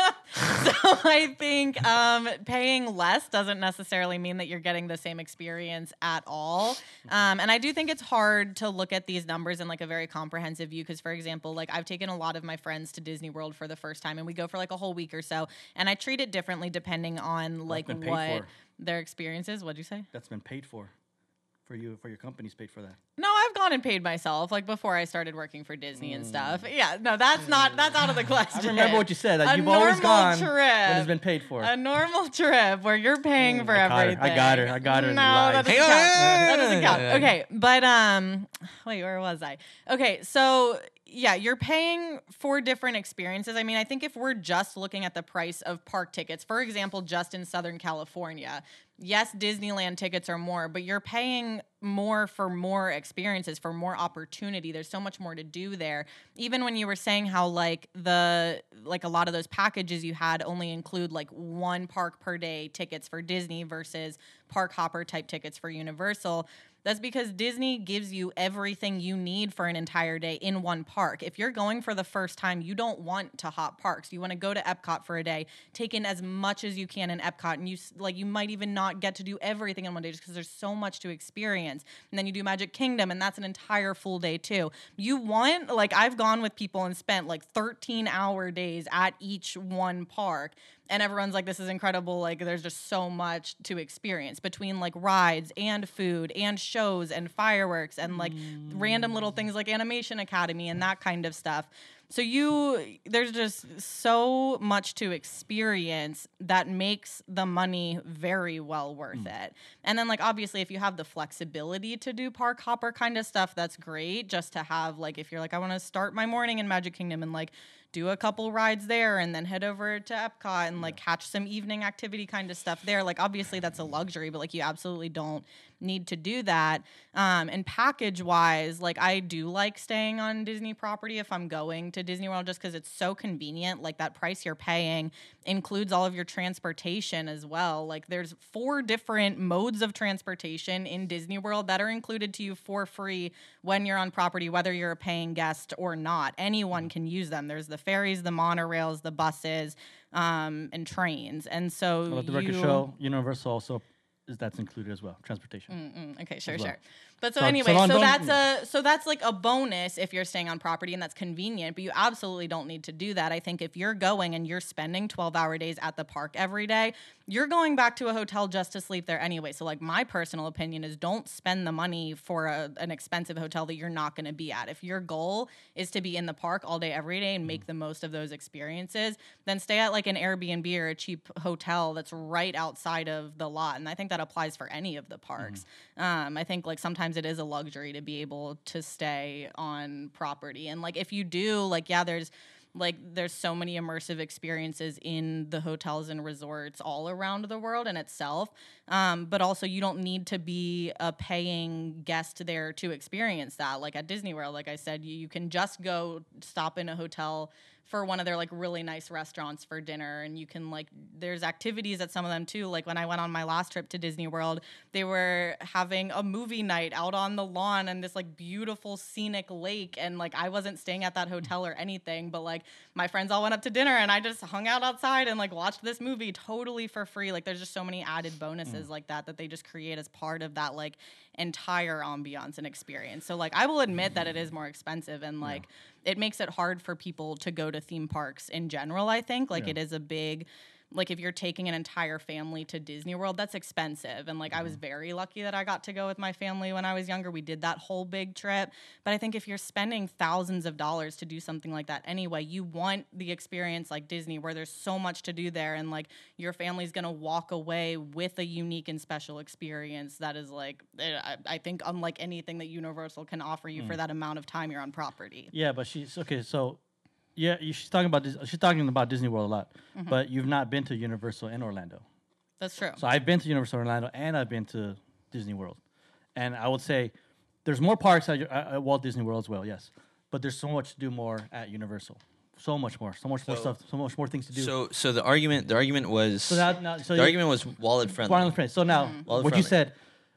So I think um, paying less doesn't necessarily mean that you're getting the same experience at all. Um, and I do think it's hard to look at these numbers in like a very comprehensive view. Because, for example, like I've taken a lot of my friends to Disney World for the first time, and we go for like a whole week or so. And I treat it differently depending on like been paid what for. their experience is. What'd you say? That's been paid for. For you, for your company's paid for that. No, I've gone and paid myself, like before I started working for Disney and stuff. Yeah, no, that's not that's out of the question. I remember what you said, that A you've always normal gone trip. when it's been paid for. A normal trip where you're paying Mm, for I got her. everything. I got her. I got her in No, the lies. that doesn't Hey, count. hey, That doesn't count. yeah. Okay, but um, wait, where was I? Okay, so yeah, you're paying for different experiences. I mean, I think if we're just looking at the price of park tickets, for example, just in Southern California, yes, Disneyland tickets are more, but you're paying more for more experiences, for more opportunity. There's so much more to do there. Even when you were saying how like the like a lot of those packages you had only include like one park per day tickets for Disney versus park hopper type tickets for Universal. That's because Disney gives you everything you need for an entire day in one park. If you're going for the first time, you don't want to hop parks. You want to go to Epcot for a day, take in as much as you can in Epcot, and you s- like you might even not get to do everything in one day just because there's so much to experience. And then you do Magic Kingdom, and that's an entire full day too. You want like I've gone with people and spent like thirteen hour days at each one park. And everyone's like, this is incredible. Like, there's just so much to experience between like rides and food and shows and fireworks and like Mm. random little things like Animation Academy and that kind of stuff. So you, there's just so much to experience that makes the money very well worth Mm. it. And then like, obviously, if you have the flexibility to do park hopper kind of stuff, that's great. Just to have like, if you're like, I want to start my morning in Magic Kingdom and like, do a couple rides there and then head over to Epcot and like catch some evening activity kind of stuff there. Like obviously that's a luxury, but like you absolutely don't need to do that. Um, and package wise, like I do like staying on Disney property if I'm going to Disney World just because it's so convenient. Like that price you're paying includes all of your transportation as well. Like there's four different modes of transportation in Disney World that are included to you for free when you're on property, whether you're a paying guest or not. Anyone can use them. There's the ferries, the monorails, the buses, um, and trains. And so Well, let the record you- show, Universal also is that's included as well, transportation. Mm-mm. Okay, sure, as well. sure. But so, So- so anyway, don't- so don't- that's a so that's like a bonus if you're staying on property and that's convenient, but you absolutely don't need to do that. I think if you're going and you're spending twelve-hour days at the park every day, you're going back to a hotel just to sleep there anyway. So like my personal opinion is don't spend the money for a, an expensive hotel that you're not going to be at. If your goal is to be in the park all day every day and make the most of those experiences, then stay at like an Airbnb or a cheap hotel that's right outside of the lot. And I think that applies for any of the parks. Um, I think like sometimes it is a luxury to be able to stay on property. And like if you do, like yeah, there's like there's so many immersive experiences in the hotels and resorts all around the world in itself. Um, but also you don't need to be a paying guest there to experience that. Like at Disney World, like I said, you, you can just go stop in a hotel for one of their like really nice restaurants for dinner, and you can like there's activities at some of them too. Like when I went on my last trip to Disney World, they were having a movie night out on the lawn and this like beautiful scenic lake, and like I wasn't staying at that hotel or anything, but like my friends all went up to dinner and I just hung out outside and like watched this movie totally for free. Like there's just so many added bonuses like that that they just create as part of that like entire ambiance and experience. So like I will admit that it is more expensive, and like it makes it hard for people to go to theme parks in general. I think like Yeah. it is a big, like if you're taking an entire family to Disney World, that's expensive. And like I was very lucky that I got to go with my family when I was younger. We did that whole big trip. But I think if you're spending thousands of dollars to do something like that anyway, you want the experience like Disney where there's so much to do there, and like your family's going to walk away with a unique and special experience that is like eh, I, I think unlike anything that Universal can offer you for that amount of time you're on property. Yeah, but she's okay. So, yeah, you, she's talking about Dis- she's talking about Disney World a lot, but you've not been to Universal in Orlando. That's true. So I've been to Universal Orlando and I've been to Disney World, and I would say there's more parks at, at Walt Disney World as well. Yes, but there's so much to do more at Universal. So much more. So much more So- stuff. So much more things to do. So so the argument the argument was So now, now so the you- argument was wallet friendly. Wallet friendly. So now, Wallet what you friendly. said,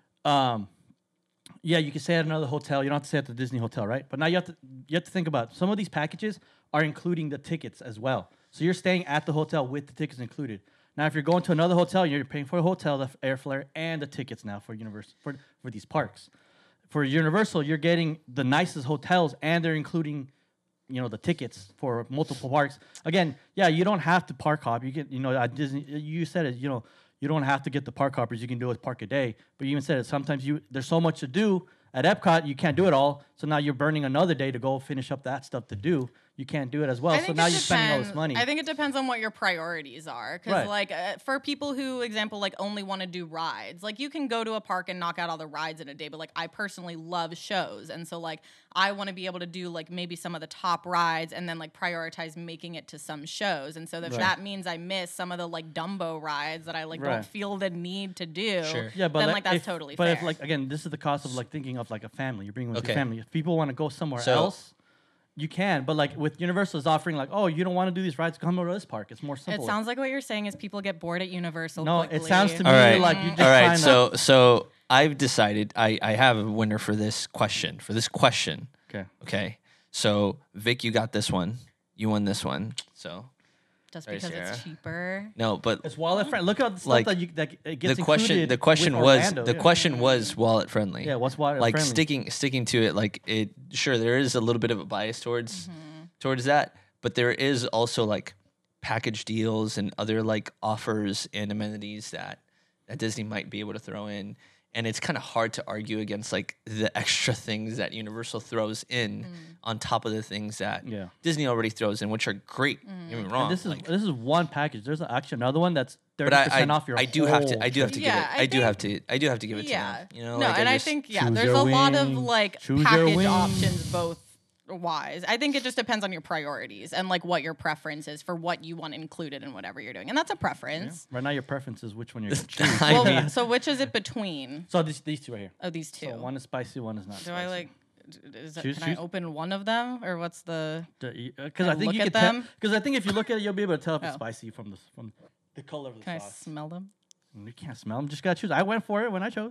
um, yeah, you can stay at another hotel. You don't have to stay at the Disney hotel, right? But now you have to you have to think about some of these packages are including the tickets as well. So you're staying at the hotel with the tickets included. Now, if you're going to another hotel, you're paying for the hotel, the airfare, and the tickets now for Universal for for these parks. For Universal, you're getting the nicest hotels, and they're including, you know, the tickets for multiple parks. Again, yeah, you don't have to park hop. You get, you know, at Disney, you said it, you know, you don't have to get the park hoppers. You can do it park a day. But you even said it. Sometimes you there's so much to do at Epcot, you can't do it all. So now you're burning another day to go finish up that stuff to do. You can't do it as well. I So think now it you're spending all this depends- money. I think it depends on what your priorities are. Because, Right. like, uh, for people who, example, like, only want to do rides, like, you can go to a park and knock out all the rides in a day. But, like, I personally love shows. And so, like, I want to be able to do, like, maybe some of the top rides and then, like, prioritize making it to some shows. And so, if Right. that means I miss some of the, like, Dumbo rides that I, like, Right. don't feel the need to do, Sure. Yeah, but then, like, like, that's if- totally But fair. if like again, this is the cost of like thinking of like a family. You're bringing with Okay. your family. If people want to go somewhere So- else, you can. But like with Universal is offering like, oh, you don't want to do these rides, come over to this park. It's more it simple. sounds like what you're saying is people get bored at Universal no, quickly. it sounds to me All right. like you just All right, trying so to. so I've decided I, I have a winner for this question. For this question. Okay. Okay. So Vic, you got this one. You won this one. So Just Sorry, because Sarah. it's cheaper. no, but It's wallet friendly. Look at the stuff Like, that you that it gets the question included the question with was Orlando, the yeah. question was wallet friendly. Yeah, what's wallet like friendly? sticking sticking to it. Like it. Sure, there is a little bit of a bias towards towards that, but there is also like package deals and other like offers and amenities that that Disney might be able to throw in. And it's kind of hard to argue against like the extra things that Universal throws in on top of the things that Yeah. Disney already throws in, which are great. Don't get me wrong. And this is like- this is one package. There's actually another one that's thirty but I, percent I, off your. I do have to whole I do have to trip. give Yeah, it I I, do have think- to I do have to give it Yeah. to them. You know, no, like and I just- think yeah, choose there's your a lot of wing, like choose your package wing. options both wise. I think it just depends on your priorities and like what your preference is for what you want included in whatever you're doing. And that's a preference. Right now, your preference is which one you're going to choose. I Well, mean, so which is it between? So these these two right here. Oh, these two. So one is spicy, one is not. Do I like d- is that, Choose- can I choose. open one of them or what's the Because Can I I think look you at can tell. them? Because I think if you look at it, you'll be able to tell if it's Oh. spicy from the from the color of the can I sauce. smell them? You can't smell them. Just gotta choose. I went for it when I chose.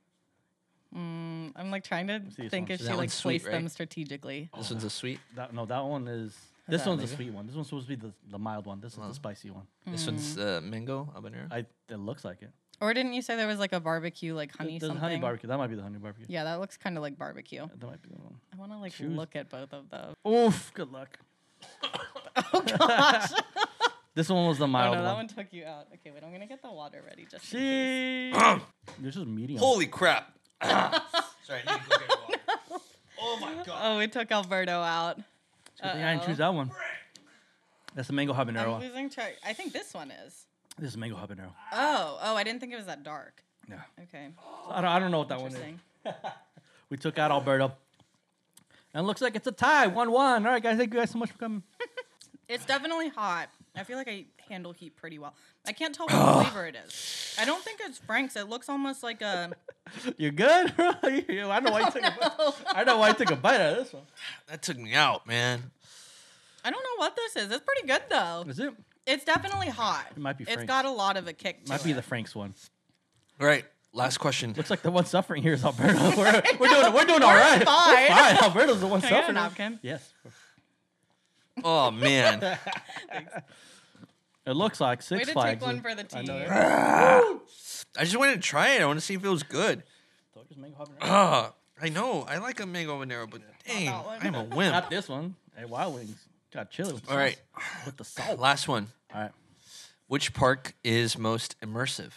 Mm, I'm like trying to see this think one. if That she like one's sweet, placed them right? strategically. this one's a sweet. That, no, that one is. This that? one's a Maybe. sweet one. This one's supposed to be the, the mild one. This is the spicy one. This one's uh, mango habanero. I. It looks like it. Or didn't you say there was like a barbecue like honey There's something? honey barbecue. That might be the honey barbecue. Yeah, that looks kind of like barbecue. That might be the one. I want to like Choose. look at both of those. Oof. Good luck. Oh gosh. This one was the Oh mild no, that one. one took you out. Okay, wait, I'm gonna get the water ready just. in case. She. This is medium. Holy crap! Sorry, I need to go get water. Oh my god! Oh, we took Alberto out. Good thing I didn't Uh-oh. choose that one. That's the mango I'm habanero. losing track. I think this one is. This is mango habanero. Oh, oh, I didn't think it was that dark. Yeah. Okay, So I don't. I don't know what that one is. interesting. We took out Alberto. And it looks like it's a tie, one one. All right, guys, thank you guys so much for coming. It's definitely hot. I feel like I handle heat pretty well. I can't tell what flavor it is. I don't think it's Frank's. It looks almost like a. You good? I don't know why you took a bite. I don't know why you took a bite out of this one. That took me out, man. I don't know what this is. It's pretty good though. Is it? It's definitely hot. It might be It's Frank's. got a lot of a kick to Might it. be the Frank's one. All right, last question. Looks like the one suffering here is Alberto. We're, we're doing we're doing all We're right. fine. We're fine. Alberto's the one Can I get a suffering. napkin? Yes. Oh man. It looks like Way Six to Flags. take one is- for the I team. know, right? I just wanted to try it. I want to see if it was good. Told you it's mango habanero. Ah, I know. I like a mango habanero, but dang, that one. I'm a wimp. Not this one. Hey, Wild Wings. Got chili with the All right. sauce. With the salt. Last one. All right. Which park is most immersive?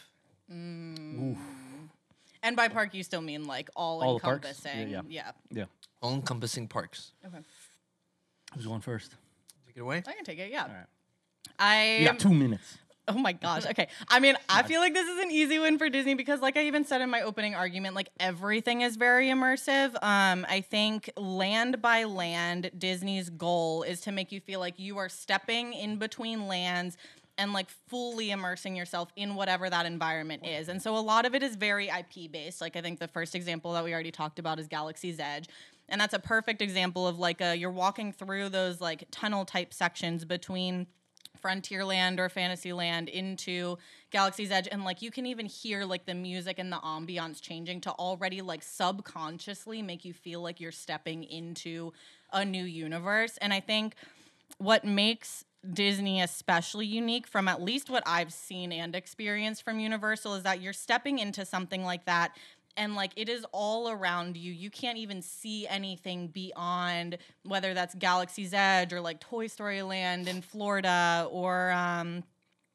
Oof. And by park, you still mean like all, All the parks? encompassing. Yeah, yeah. Yeah. All encompassing parks. Okay. Who's going first? Take it away. I can take it. Yeah. All right. I. You got two minutes. Oh my gosh. Okay. I mean, I feel like this is an easy win for Disney because, like I even said in my opening argument, like everything is very immersive. Um, I think land by land, Disney's goal is to make you feel like you are stepping in between lands and like fully immersing yourself in whatever that environment is. And so a lot of it is very I P based. Like I think the first example that we already talked about is Galaxy's Edge. And that's a perfect example of like a, you're walking through those like tunnel type sections between Frontierland or Fantasyland into Galaxy's Edge, and like you can even hear like the music and the ambiance changing to already like subconsciously make you feel like you're stepping into a new universe. And I think what makes Disney especially unique from at least what I've seen and experienced from Universal is that you're stepping into something like that and like it is all around you. You can't even see anything beyond whether that's Galaxy's Edge or like Toy Story Land in Florida or um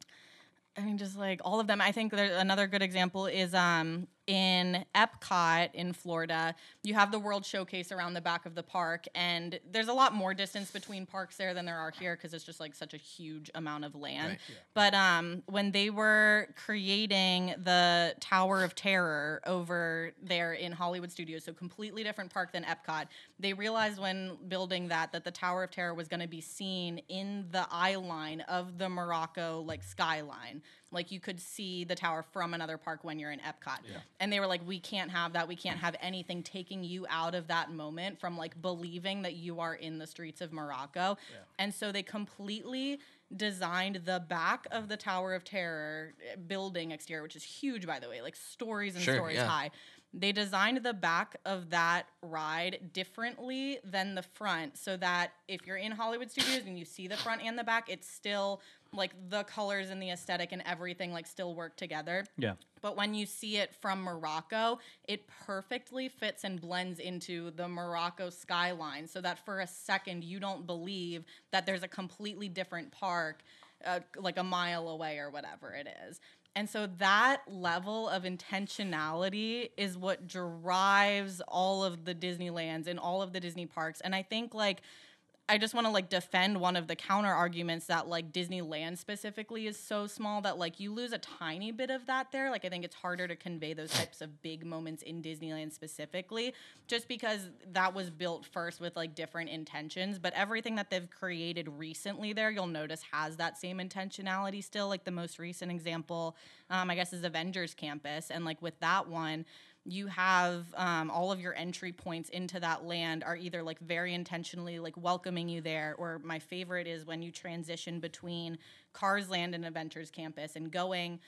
I mean just like all of them. I think there's another good example is um in Epcot in Florida, you have the World Showcase around the back of the park, and there's a lot more distance between parks there than there are here because it's just like such a huge amount of land. Right. Yeah. But um, when they were creating the Tower of Terror over there in Hollywood Studios, so completely different park than Epcot, they realized when building that that the Tower of Terror was going to be seen in the eye line of the Morocco like skyline. Like you could see the tower from another park when you're in Epcot. Yeah. And they were like, we can't have that. We can't have anything taking you out of that moment from like believing that you are in the streets of Morocco. Yeah. And so they completely designed the back of the Tower of Terror uh, building exterior, which is huge, by the way, like stories and Sure, stories yeah. high. They designed the back of that ride differently than the front so that if you're in Hollywood Studios and you see the front and the back, it's still like the colors and the aesthetic and everything like still work together. Yeah. But when you see it from Morocco, it perfectly fits and blends into the Morocco skyline so that for a second you don't believe that there's a completely different park uh, like a mile away or whatever it is. And so that level of intentionality is what drives all of the Disneylands and all of the Disney parks. And I think like I just want to like defend one of the counter arguments that like Disneyland specifically is so small that like you lose a tiny bit of that there. Like I think it's harder to convey those types of big moments in Disneyland specifically just because that was built first with like different intentions. But everything that they've created recently there, you'll notice has that same intentionality still. Like the most recent example, um, I guess, is Avengers Campus. And like with that one, you have um, all of your entry points into that land are either like very intentionally like welcoming you there, or my favorite is when you transition between Cars Land and Avengers Campus and going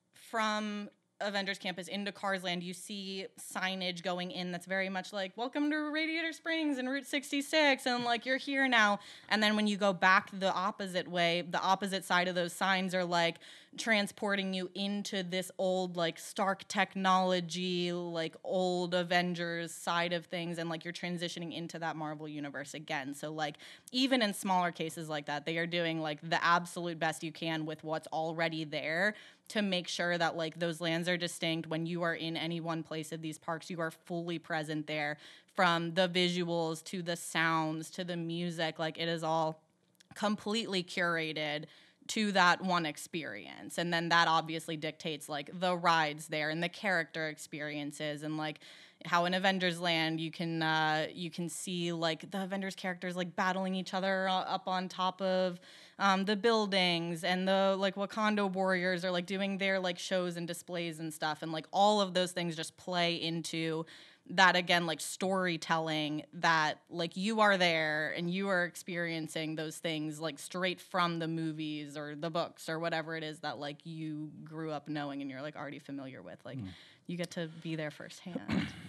from Avengers Campus into Cars Land, you see signage going in that's very much like welcome to Radiator Springs and Route sixty-six and like you're here now. And then when you go back the opposite way, the opposite side of those signs are like transporting you into this old like Stark technology, like old Avengers side of things, and like you're transitioning into that Marvel universe again. So like even in smaller cases like that, they are doing like the absolute best you can with what's already there to make sure that like those lands are distinct. When you are in any one place of these parks, you are fully present there, from the visuals to the sounds to the music. Like it is all completely curated to that one experience. And then that obviously dictates like the rides there and the character experiences, and like how in Avengers Land you can uh, you can see like the Avengers characters like battling each other up on top of um, the buildings, and the like Wakanda warriors are like doing their like shows and displays and stuff, and like all of those things just play into that again, like storytelling, that like you are there and you are experiencing those things like straight from the movies or the books or whatever it is that like you grew up knowing and you're like already familiar with. Like mm. you get to be there firsthand.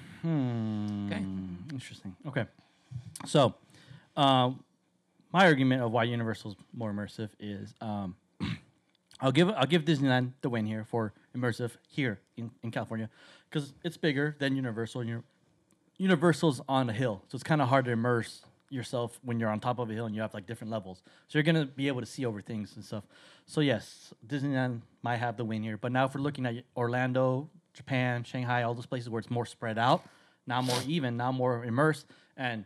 hmm. Okay. Interesting. Okay. So, um, my argument of why Universal's more immersive is, um, I'll give I'll give Disneyland the win here for immersive here in, in California, because it's bigger than Universal. Uni- Universal's on a hill, so it's kind of hard to immerse yourself when you're on top of a hill and you have like different levels. So you're gonna be able to see over things and stuff. So yes, Disneyland might have the win here. But now if we're looking at Orlando, Japan, Shanghai, all those places where it's more spread out, now more even, now more immersed, and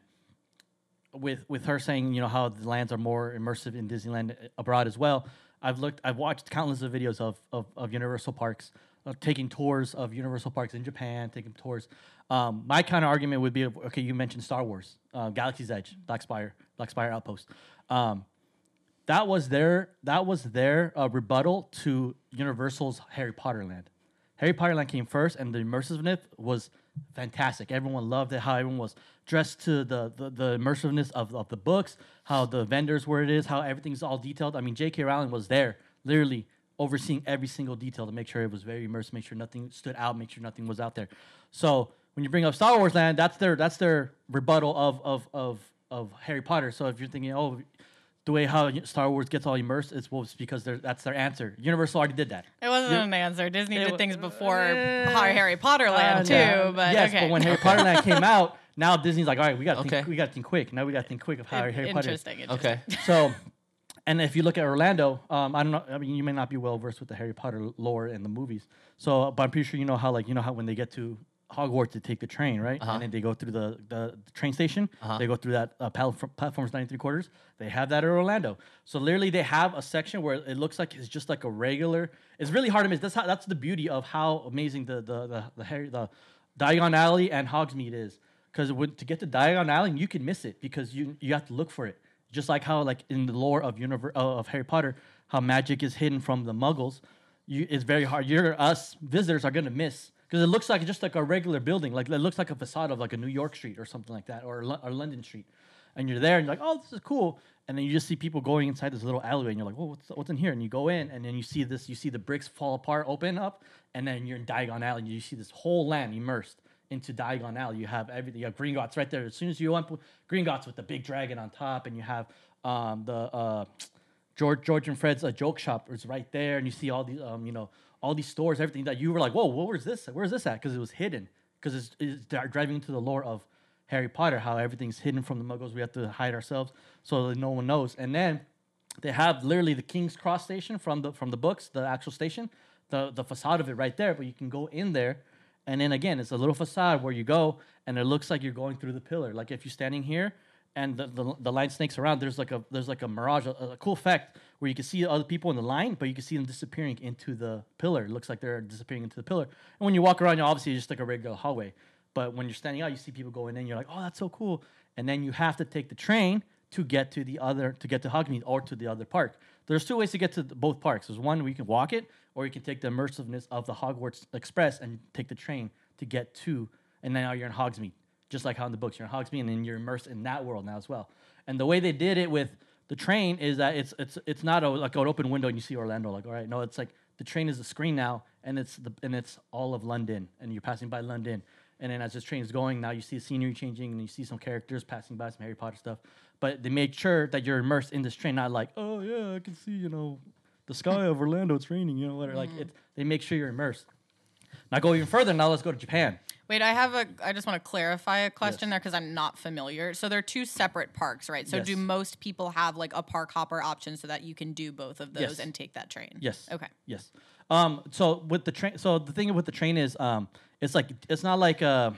with with her saying, you know, how the lands are more immersive in Disneyland abroad as well. I've looked, I've watched countless of videos of of, of Universal parks, of taking tours of Universal parks in Japan, taking tours. Um, my kind of argument would be, okay, you mentioned Star Wars, uh, Galaxy's Edge, Black Spire, Black Spire Outpost. Um, that was their that was their uh, rebuttal to Universal's Harry Potter Land. Harry Potter Land came first, and the immersiveness was fantastic. Everyone loved it. How everyone was dressed to the the, the immersiveness of, of the books, how the vendors were it is, how everything's all detailed. I mean, J K. Rowling was there, literally overseeing every single detail to make sure it was very immersive, make sure nothing stood out, make sure nothing was out there. So when you bring up Star Wars Land, that's their that's their rebuttal of of of of Harry Potter. So if you're thinking, oh, the way how Star Wars gets all immersed, it's well, it's because that's their answer. Universal already did that. It wasn't You're, an answer. Disney did w- things before uh, Harry Potter Land uh, too. no. But yes, okay. but when Harry Potter Land came out, now Disney's like, all right, we got to Okay. think, we got to think quick. Now we got to think quick of how In- Harry Potter. interesting, interesting. Okay. So, and if you look at Orlando, um, I don't know. I mean, you may not be well versed with the Harry Potter lore and the movies. So, but I'm pretty sure you know how, like, you know how when they get to Hogwarts to take the train, right? Uh-huh. And then they go through the, the, the train station. Uh-huh. They go through that uh, pal- platforms ninety-three quarters. They have that in Orlando. So literally, they have a section where it looks like it's just like a regular. It's really hard to miss. That's how. That's the beauty of how amazing the the the the, Harry, the Diagon Alley and Hogsmeade is. Because to get to Diagon Alley, you can miss it because you you have to look for it. Just like how, like in the lore of universe uh, of Harry Potter, how magic is hidden from the Muggles. You, it's very hard. You're us visitors are gonna miss. Because it looks like just like a regular building, like it looks like a facade of like a New York street or something like that, or a, Lo- or London street, and you're there and you're like, oh, this is cool, and then you just see people going inside this little alleyway, and you're like, well, what's what's in here? And you go in, and then you see this, you see the bricks fall apart, open up, and then you're in Diagon Alley, and you see this whole land immersed into Diagon Alley. You have everything. You have Gringotts right there. As soon as you want Gringotts with the big dragon on top, and you have um, the uh, George George and Fred's uh, joke shop is right there, and you see all these, um, you know. all these stores, everything that you were like, whoa, where's this? Where's this at? Because it was hidden. Because it's, it's driving into the lore of Harry Potter, how everything's hidden from the Muggles. We have to hide ourselves so that no one knows. And then they have literally the King's Cross station from the from the books, the actual station, the the facade of it right there. But you can go in there, and then again, it's a little facade where you go, and it looks like you're going through the pillar. Like if you're standing here, and the, the the line snakes around, there's like a there's like a mirage, a, a cool effect where you can see other people in the line, but you can see them disappearing into the pillar. It looks like they're disappearing into the pillar. And when you walk around, you obviously it's just like a regular hallway. But when you're standing out, you see people going in. You're like, oh, that's so cool. And then you have to take the train to get to the other to get to Hogsmeade or to the other park. There's two ways to get to the, both parks. There's one where you can walk it, or you can take the immersiveness of the Hogwarts Express and take the train to get to. And now you're in Hogsmeade. Just like how in the books, you're in Hogsmeade, and then you're immersed in that world now as well. And the way they did it with the train is that it's it's it's not a, like an open window and you see Orlando. Like, all right, no, it's like the train is the screen now, and it's the and it's all of London, and you're passing by London. And then as this train is going, now you see the scenery changing, and you see some characters passing by, some Harry Potter stuff. But they made sure that you're immersed in this train, not like, oh yeah, I can see, you know, the sky of Orlando. It's raining, you know, whatever. Mm-hmm. Like it, they make sure you're immersed. Now go even further. Now let's go to Japan. Wait, I have a. I just want to clarify a question Yes. there because I'm not familiar. So they're two separate parks, right? So Yes. do most people have like a park hopper option so that you can do both of those Yes. and take that train? Yes. Okay. Yes. Um. So with the train, so the thing with the train is, um, it's like it's not like uh,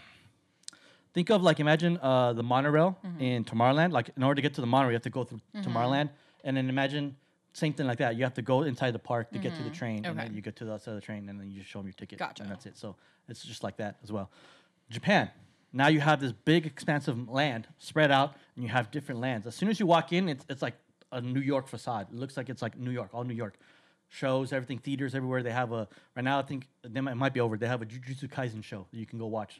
think of like imagine uh the monorail Mm-hmm. in Tomorrowland. Like in order to get to the monorail, you have to go through Mm-hmm. Tomorrowland, and then imagine same thing like that. You have to go inside the park to get to the train, and Okay. then you get to the outside of the train, and then you just show them your ticket. Gotcha. And that's it. So it's just like that as well. Japan. Now you have this big, expansive land spread out, and you have different lands. As soon as you walk in, it's it's like a New York facade. It looks like it's like New York, all New York. Shows, everything, theaters everywhere. They have a right now. I think they might, it might be over. They have a Jujutsu Kaisen show that you can go watch,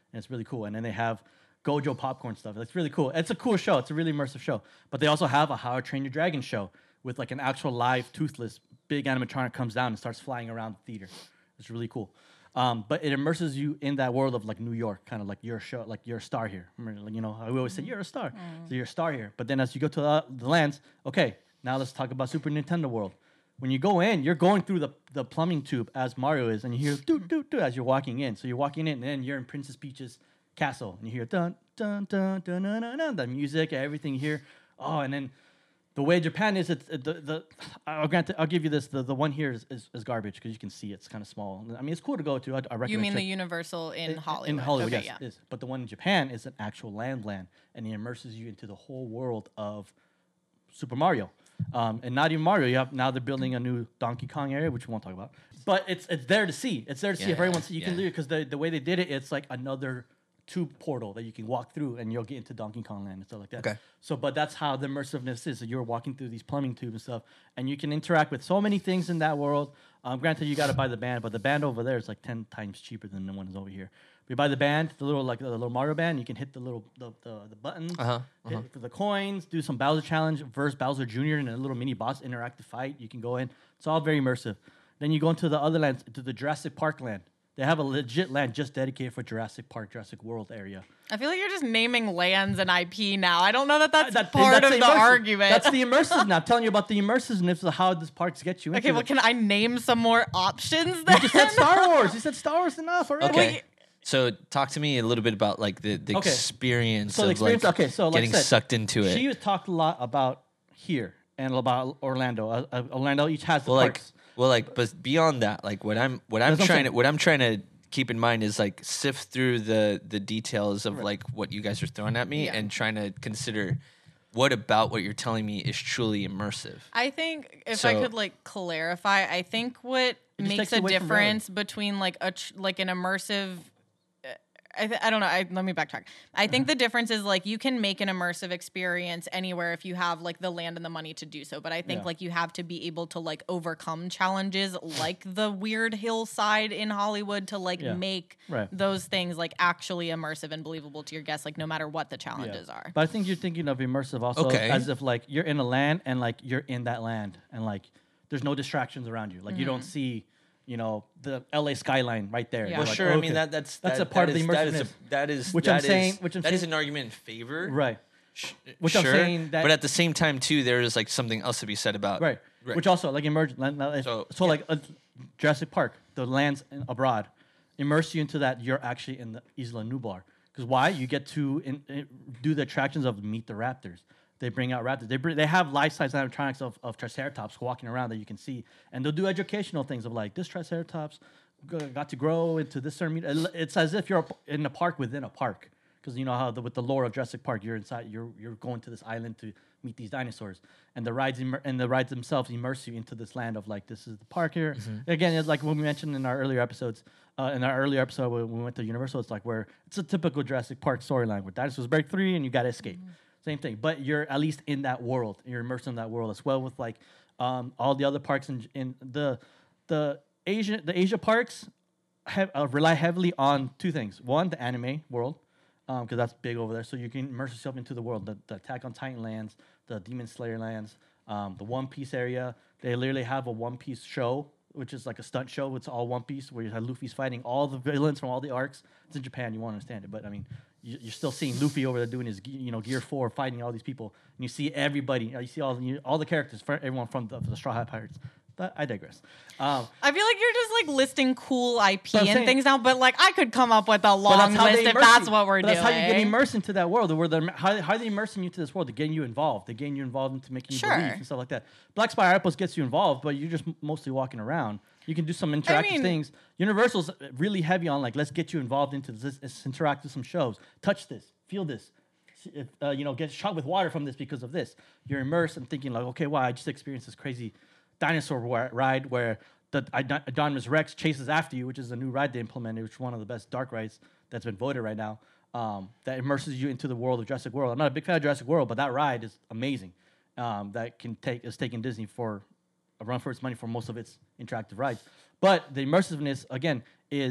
and it's really cool. And then they have Gojo popcorn stuff. It's really cool. It's a cool show. It's a really immersive show. But they also have a How to Train Your Dragon show with like an actual live toothless big animatronic comes down and starts flying around the theater. It's really cool. Um, but it immerses you in that world of like New York, kind of like you're a show, like you're a star here. Remember, like, you know, we always say you're a star, Mm. so you're a star here. But then as you go to the, the lands, okay, now let's talk about Super Nintendo World. When you go in, you're going through the, the plumbing tube as Mario is, and you hear doo doo doo as you're walking in. So you're walking in, and then you're in Princess Peach's castle, and you hear dun dun dun dun dun dun, dun the music, everything you hear. Oh, and then the way Japan is, it's it, the the. I'll grant. I'll give you this. The, the one here is, is, is garbage because you can see it's kind of small. I mean, it's cool to go to. I, I recommend. You mean check- the Universal in, in- Hollywood? In Hollywood, Okay, yes, yeah. it is. But the one in Japan is an actual land land, and it immerses you into the whole world of Super Mario. Um, and not even Mario. You have now they're building a new Donkey Kong area, which we won't talk about. But it's it's there to see. It's there to see if Yeah, everyone see. You can yeah. do it because the the way they did it, it's like another tube portal that you can walk through, and you'll get into Donkey Kong Land and stuff like that. Okay. So, but that's how the immersiveness is. So you're walking through these plumbing tubes and stuff, and you can interact with so many things in that world. Um, granted, you got to buy the band, but the band over there is like ten times cheaper than the ones over here. If you buy the band, the little like the little Mario band, you can hit the little the the, the buttons, Uh-huh, uh-huh. hit the coins, do some Bowser challenge versus Bowser Junior in a little mini boss interactive fight. You can go in. It's all very immersive. Then you go into the other lands, to the Jurassic Park land. They have a legit land just dedicated for Jurassic Park, Jurassic World area. I feel like you're just naming lands and I P now. I don't know that that's That- part that's of the immersive. argument. That's the immersive. Now I'm telling you about the immersiveness of how this parks get you. Okay, into well, the- can I name some more options then? you just said Star Wars. You said Star Wars enough already. Okay. Wait. So talk to me a little bit about like the, the Okay. experience So the of experience. like okay, so like getting I said, sucked into it. She has talked a lot about here and about Orlando. Uh, uh, Orlando each has the well, like, parks. well, like, but beyond that, like, what I'm, what I'm That's what I'm trying saying. to, what I'm trying to keep in mind is like sift through the the details of Right. like what you guys are throwing at me Yeah. and trying to consider what about what you're telling me is truly immersive. I think if I So- could like clarify, I think what It just makes takes a you away from reality. difference between like a tr- like an immersive uh, I, th- I don't know. I, let me backtrack. I Uh-huh. think the difference is like you can make an immersive experience anywhere if you have like the land and the money to do so. But I think Yeah. like you have to be able to like overcome challenges like the weird hillside in Hollywood to like Yeah. make Right. those things like actually immersive and believable to your guests, like no matter what the challenges are. But I think you're thinking of immersive also Okay. as if like you're in a land and like you're in that land and like there's no distractions around you. Like you don't see, you know, the L A skyline right there. Yeah. You're Well, like, sure. I okay. mean that that's That's that, a part that of the is- that is a- immersiveness. That is Which that I'm is- saying- which I'm that is saying- an argument in favor, right. Sh- Which I'm sure, saying that- but at the same time too, there is like something else to be said about Right. right. Which also like emergent. So, So, so yeah. like uh, Jurassic Park, the lands in, abroad, immerse you into that. You're actually in the Isla Nublar. Because why? You get to in, in- do the attractions of Meet the Raptors. They bring out raptors. They bring, they have life-size animatronics of, of Triceratops walking around that you can see, and they'll do educational things of like this Triceratops g- got to grow into this certain. meet- It's as if you're in a park within a park. Because you know how the, with the lore of Jurassic Park, you're inside, you're you're going to this island to meet these dinosaurs, and the rides immer- and the rides themselves immerse you into this land of like this is the park here. Mm-hmm. Again, it's like when we mentioned in our earlier episodes, uh, in our earlier episode when we went to Universal, it's like where it's a typical Jurassic Park storyline where dinosaurs break free and you got to escape. Same thing, but you're at least in that world. You're immersed in that world as well with like um, all the other parks in, in the the Asia the Asia parks have, uh, rely heavily on two things. One, the anime world, because that's big over there. So you can immerse yourself into the world. The, the Attack on Titan lands, the Demon Slayer lands, um, the One Piece area. They literally have a One Piece show, which is like a stunt show. It's all One Piece, where you have Luffy's fighting all the villains from all the arcs. It's in Japan. You won't understand it, but I mean, you, you're still seeing Luffy over there doing his, ge- you know, Gear Four, fighting all these people, and you see everybody. You see all the, you, all the characters, for everyone from the, the Straw Hat Pirates. But I digress. Um, I feel like you're just like listing cool I P But I'm and saying- things now, but like I could come up with a But long that's how list they if immerse that's you. what we're But doing. That's how you get immersed into that world. Where they're how, how are they immersing you to this world? They're getting you involved. They're getting you involved into making you Sure. believe and stuff like that. Black Spire Outpost gets you involved, but you're just m- mostly walking around. You can do some interactive mean- things. Universal's really heavy on like let's get you involved into this. Let's interact with some shows. Touch this. Feel this. See If, uh, you know, get shot with water from this because of this. You're immersed and thinking like, okay, wow, I just experienced this crazy dinosaur wa- ride where the Ad- Adonis Rex chases after you, which is a new ride they implemented, which is one of the best dark rides that's been voted right now. Um, that immerses you into the world of Jurassic World. I'm not a big fan of Jurassic World, but that ride is amazing. Um, that can take is taking Disney for a run for its money for most of its interactive rides. But the immersiveness again is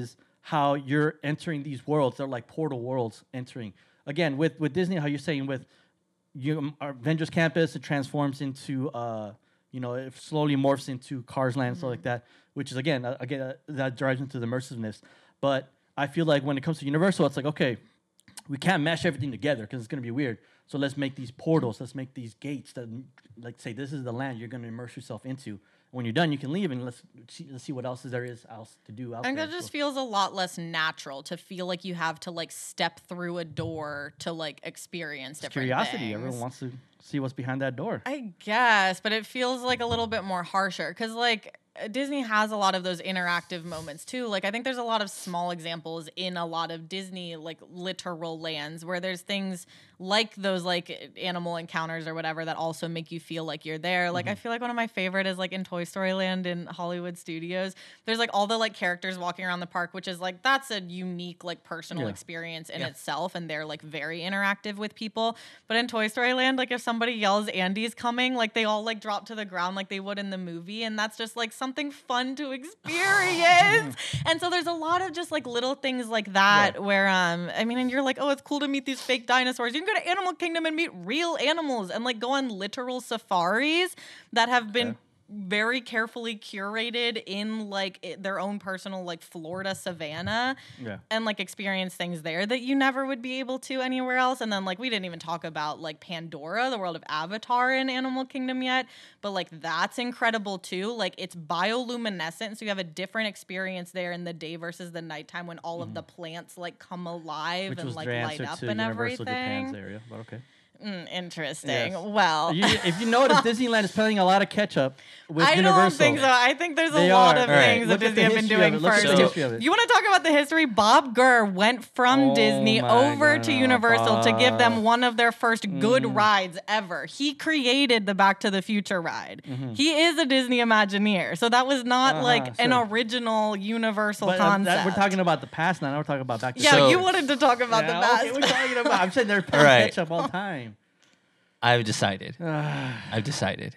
how you're entering these worlds. They're like portal worlds entering. Again, with, with Disney, how you're saying with you, um, Avengers Campus, it transforms into, uh, you know, it slowly morphs into Cars Land and stuff like that, which is, again, uh, again uh, that drives into the immersiveness. But I feel like when it comes to Universal, it's like, okay, we can't mash everything together because it's going to be weird. So let's make these portals. Let's make these gates that, like, say, this is the land you're going to immerse yourself into. When you're done, you can leave and let's see, let's see what else is there is else to do out I think there. that just So- feels a lot less natural to feel like you have to like step through a door to like experience It's different curiosity. things. Everyone wants to see what's behind that door. I guess, but it feels like a little bit more harsher because like Disney has a lot of those interactive moments too. Like I think there's a lot of small examples in a lot of Disney like literal lands where there's things like those like animal encounters or whatever that also make you feel like you're there. Like mm-hmm. I feel like one of my favorite is like in Toy Story Land in Hollywood Studios. There's like all the like characters walking around the park, which is like that's a unique like personal yeah. experience in yeah. itself, and they're like very interactive with people. But in Toy Story Land, like if somebody yells Andy's coming, like they all like drop to the ground like they would in the movie, and that's just like something fun to experience. And so there's a lot of just like little things like that yeah. where um I mean, and you're like, oh, it's cool to meet these fake dinosaurs. You can go to Animal Kingdom and meet real animals and like go on literal safaris that have been okay. very carefully curated in like it, their own personal like Florida savanna yeah. and like experience things there that you never would be able to anywhere else. And then like we didn't even talk about like Pandora, the world of Avatar in Animal Kingdom yet, but like that's incredible too. Like it's bioluminescent, so you have a different experience there in the day versus the nighttime when all mm. of the plants like come alive Which and was like their light answer up to and Universal everything. Japan's area, but okay. Mm, interesting. Yes. Well, you, if you notice, Disneyland is playing a lot of catch up with I Universal. don't think so. I think there's a They lot are. of All right. things Look that at Disney the have been history of doing it. Look at first. the history of it. You want to talk about the history? Bob Gurr went from Oh Disney my over God, to Universal to give them Bob. one of their first good Mm. rides ever. He created the Back to the Future ride. Mm-hmm. He is a Disney Imagineer, so that was not Uh-huh, like an sure. original Universal But, uh, concept. that, we're talking about the past now. Now we're talking about back to yeah, the So- you wanted to talk about yeah, the past. Okay, we're talking about. I'm saying they're playing All right. catch up all the time. I've decided. I've decided.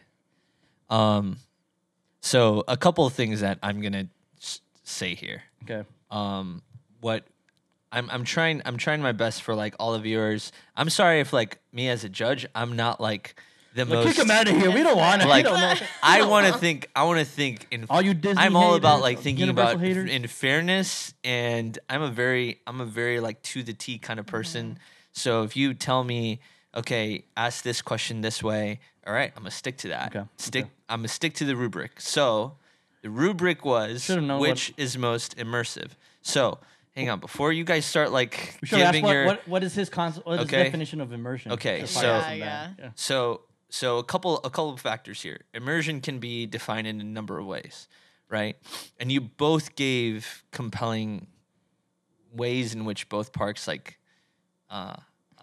Um, so a couple of things that I'm gonna s- say here. Okay. Um, what I'm I'm trying I'm trying my best for like all the viewers. I'm sorry if like me as a judge, I'm not like the Like, most kick him out of here. We don't want him. like we don't know. I want to think I want to think in All you Disney I'm all about haters, like thinking Universal about haters. in fairness, and I'm a very I'm a very like to the T kind of person. So if you tell me, okay, ask this question this way, all right, I'm gonna stick to that. Okay, Stick. okay. I'm gonna stick to the rubric. So the rubric was Should've known which is most immersive. So hang on, before you guys start like We should ask giving what, your what, what is his concept? What is Okay. his definition of immersion? Okay, Let's so- find out Yeah, from that. yeah. So so a couple a couple of factors here. Immersion can be defined in a number of ways, right? And you both gave compelling ways in which both parks like uh, uh,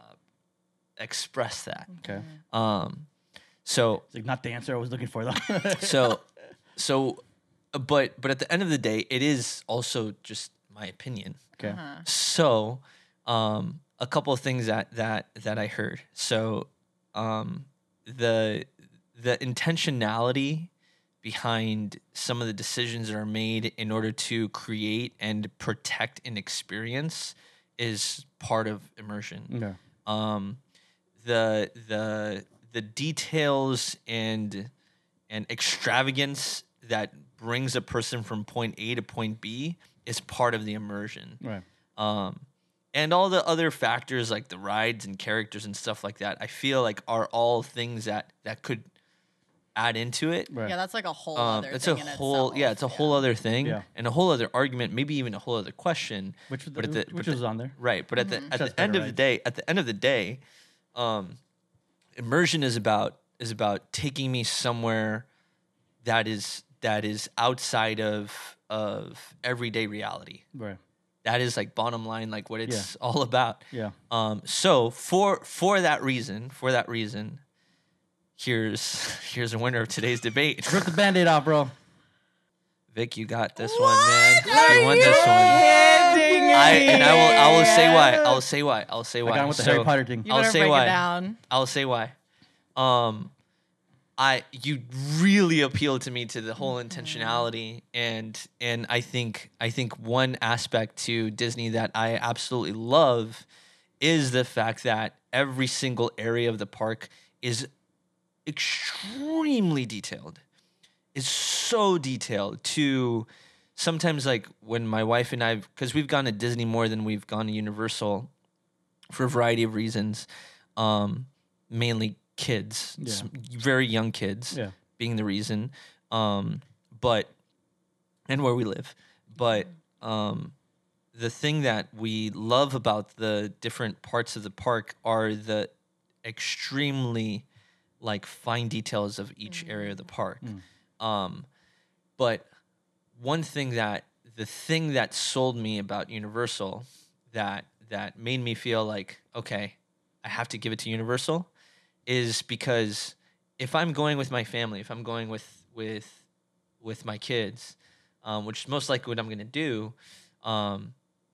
express that. Okay. Um, so It's like not the answer I was looking for though. so so, uh, but but at the end of the day, it is also just my opinion. okay. Uh-huh. So, um, a couple of things that that that I heard. So, um, the the intentionality behind some of the decisions that are made in order to create and protect an experience is part of immersion. Okay. Um, the the the details and and extravagance that brings a person from point A to point B is part of the immersion. Right. Um, and all the other factors like the rides and characters and stuff like that, I feel like are all things that that could add into it. Right. Yeah, that's like a whole Um, other it's a thing in whole itself. yeah, it's a whole other thing Yeah. and a whole other argument, maybe even a whole other question. Which was But the, at the- which but was on there? Right, but at the at That's the end better of the rides. day, at the end of the day, um, immersion is about is about taking me somewhere that is that is outside of of everyday reality. Right. That is like bottom line, like what it's all about. Yeah. Um, so for for that reason, for that reason, here's here's a winner of today's debate. Rip the band-aid off, bro. Vic, you got this one, man. Are You won you this one. kidding I and I will I will say me? why. I will say why. I'll say I why. got him with the So- Harry Potter thing. You I'll better say break why. it down. I'll say why. Um, I you really appealed to me to the whole intentionality, and and I think I think one aspect to Disney that I absolutely love is the fact that every single area of the park is extremely detailed. Is so detailed to sometimes like when my wife and I, because we've gone to Disney more than we've gone to Universal for a variety of reasons, um, mainly kids, Yeah. s- very young kids Yeah. being the reason, um, but and where we live. But um, the thing that we love about the different parts of the park are the extremely like fine details of each area of the park. Um, but one thing that the thing that sold me about Universal that that made me feel like, okay, I have to give it to Universal is because if I'm going with my family, if I'm going with with with my kids, um, which is most likely what I'm going to do, um,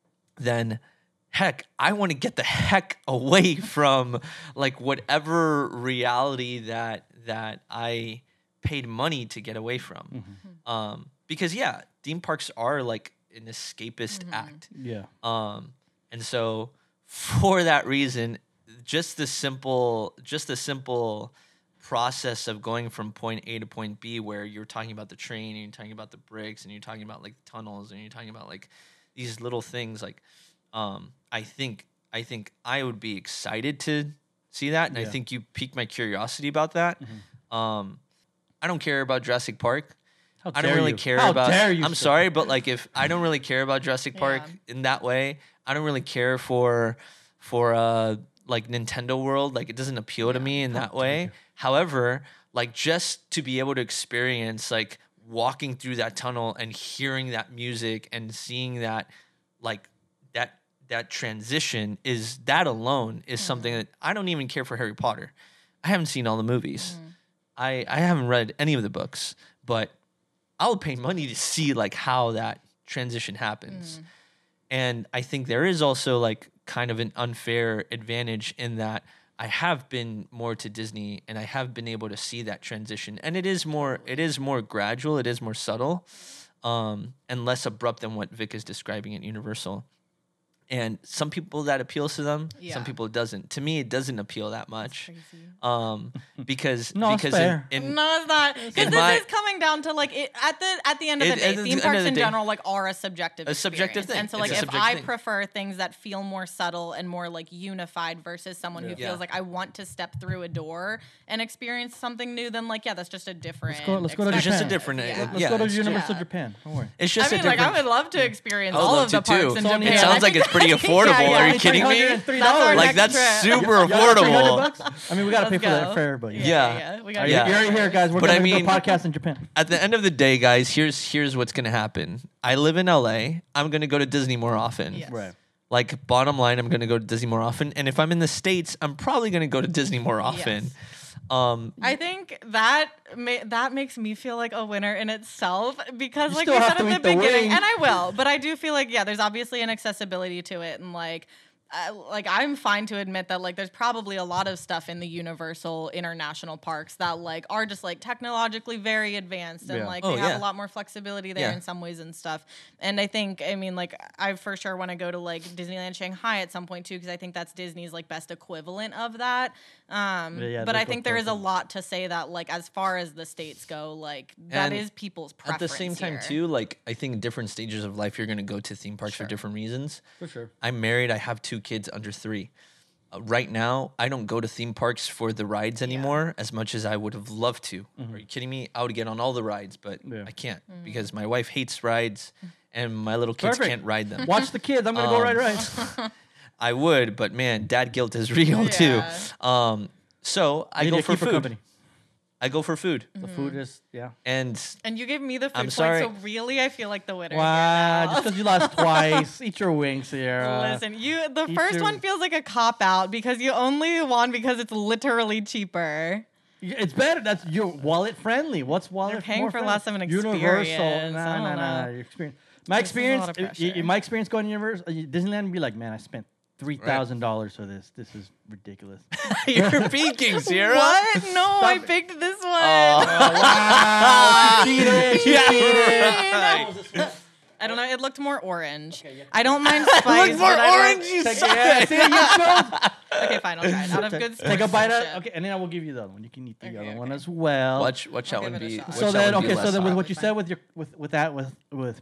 then heck, I want to get the heck away from like whatever reality that that I paid money to get away from. Um, because yeah, theme parks are like an escapist act. Yeah. Um, and so for that reason, just the simple, just the simple process of going from point A to point B, where you're talking about the train and you're talking about the bricks and you're talking about like tunnels and you're talking about like these little things, like, um, I think, I think I would be excited to see that. And I Yeah. think you piqued my curiosity about that. Um, I don't care about Jurassic Park. How I don't dare really you. care How about. dare you, I'm sir. sorry, but like if I don't really care about Jurassic Park Yeah. in that way, I don't really care for for uh like Nintendo World. Like it doesn't appeal to me in that way. However, like just to be able to experience like walking through that tunnel and hearing that music and seeing that like that that transition is that alone is something that I don't even care for Harry Potter. I haven't seen all the movies. I I haven't read any of the books, but I'll pay money to see like how that transition happens. And I think there is also like kind of an unfair advantage in that I have been more to Disney and I have been able to see that transition. And it is more it is more gradual, it is more subtle, um, and less abrupt than what Vic is describing at Universal. And some people that appeals to them, Yeah. some people it doesn't. To me, it doesn't appeal that much. Crazy. Um, because No, it's because fair. in, in No, it's not. Because in this my- is coming down to like it, at the at the end of It- the day, at the theme end parks of the in day- general like are a subjective A subjective experience. thing. And so It's like a if subjective I thing. prefer things that feel more subtle and more like unified versus someone who Yeah. feels Yeah. like I want to step through a door and experience something new, then like yeah, that's just a different. go- let's go to It's just a Japan. different. Yeah. uh, Let's yeah, go to it's ju- Universal yeah. Japan. Don't worry. It's I just mean, a like different. I would love to experience I would all love of the to, too. parks in It's only- Japan. It sounds I like think it's pretty that's- affordable. yeah, Are yeah. you kidding me? That's our Like next that's trip. super Y'all got three hundred affordable. bucks? I mean, we got to pay Let's for that go. fare, but yeah. Yeah. yeah, we All got right, Yeah. You're already here, guys. We're But going I to do a mean- podcast in Japan. At the end of the day, guys, here's here's what's gonna happen. I live in L A. I'm gonna go to Disney more often. Yes. Right. Like bottom line, I'm gonna go to Disney more often. And if I'm in the States, I'm probably gonna go to Disney more often. Yes. Um, I think that ma- that makes me feel like a winner in itself because, You like still we have said to at the eat the beginning, wing. and I will, but I do feel like yeah, there's obviously an accessibility to it, and like. Uh, like I'm fine to admit that like there's probably a lot of stuff in the Universal International parks that like are just like technologically very advanced and Yeah. like Oh, they have yeah. a lot more flexibility there Yeah. in some ways and stuff. And I think I mean like I for sure want to go to like Disneyland Shanghai at some point too because I think that's Disney's like best equivalent of that. Um, Yeah, yeah, but they I go think there is a closer. lot to say that like as far as the states go, like that And is people's at preference. the same time, here. too, like I think in different stages of life, you're gonna go to theme parks Sure. for different reasons. For sure. I'm married. I have two kids under three. Uh, right now, I don't go to theme parks for the rides anymore as much as I would have loved to. Are you kidding me? I would get on all the rides, but Yeah. I can't Mm. because my wife hates rides and my little kids Perfect. can't ride them. Watch the kids. I'm going to go Um, right right. I would, but man, dad guilt is real Yeah. too. Um, so I Need go to for keep her food. company. I go for food, The food is, yeah. and And you gave me the food I'm point, sorry. so really I feel like the winner. Wow, here now. just because you lost twice. Eat your wings, Sierra. Listen, you the eat first your- one feels like a cop out because you only won because it's literally cheaper. It's better. That's your wallet friendly. What's wallet? You're paying more for friendly? less of an Universal. experience. Nah, I nah, don't nah, know. nah. Your experience. My This is a lot experience. of y- y- pressure. my experience going to Universal, uh, Disneyland would be like, man, I spent three thousand dollars for this. This is ridiculous. you're peeking, Sierra. What? No, I Stop it. picked this one. one. Cheated. Yeah, Cheated. right. I don't know. It looked more orange. Okay, yeah. I don't mind It spice. looks more but I don't- orange, you Take, suck. yeah, see, you chose. Okay, fine. I'll try it. Out of good Take a bite sportsmanship. of Okay, and then I will give you the other one. You can eat the Okay, other okay. one as well. Watch, watch I'll that give one it a be. shot. watch So that then, one be okay, so less then with hot. what you Probably said with your with with that with with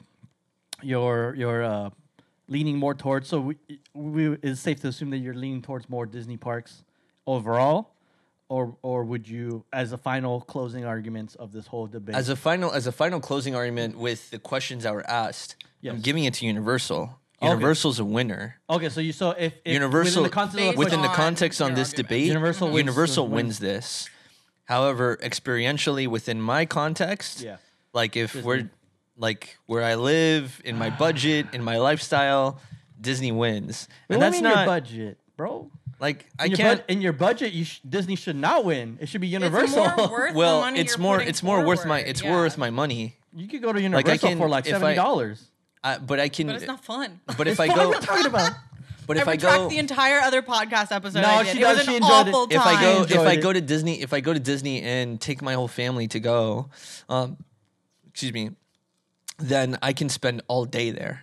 your your uh, leaning more towards. So we, we it's safe to assume that you're leaning towards more Disney parks overall, or or would you, as a final closing arguments of this whole debate? As a final, as a final closing argument with the questions that were asked, I'm Yes. giving it to Universal. Okay. Universal's a winner. okay, so you so if, if Universal within the context of the Based within the on context on your this argument. debate, Universal wins- Universal wins. wins this. However, experientially within my context, yeah. like if Disney. we're like where I live, in my budget, in my lifestyle, Disney wins. But And what do that's you mean not your budget, bro. like I In your, can't. bud- in your budget, you sh- Disney should not win. It should be It's Universal. more worth the well, money it's you're more. putting It's more worth my. forward, It's yeah. worth my money. you could go to Like, I Universal can- for like if I- seventy dollars. I, but I can. But it's not fun. But if I What are go, you talking about? but if I I retract go, the entire other podcast episode. No, I did. she it was does. an She enjoyed it. awful if I time. go, if enjoyed I it. go to Disney, if I go to Disney and take my whole family to go, um, excuse me, then I can spend all day there.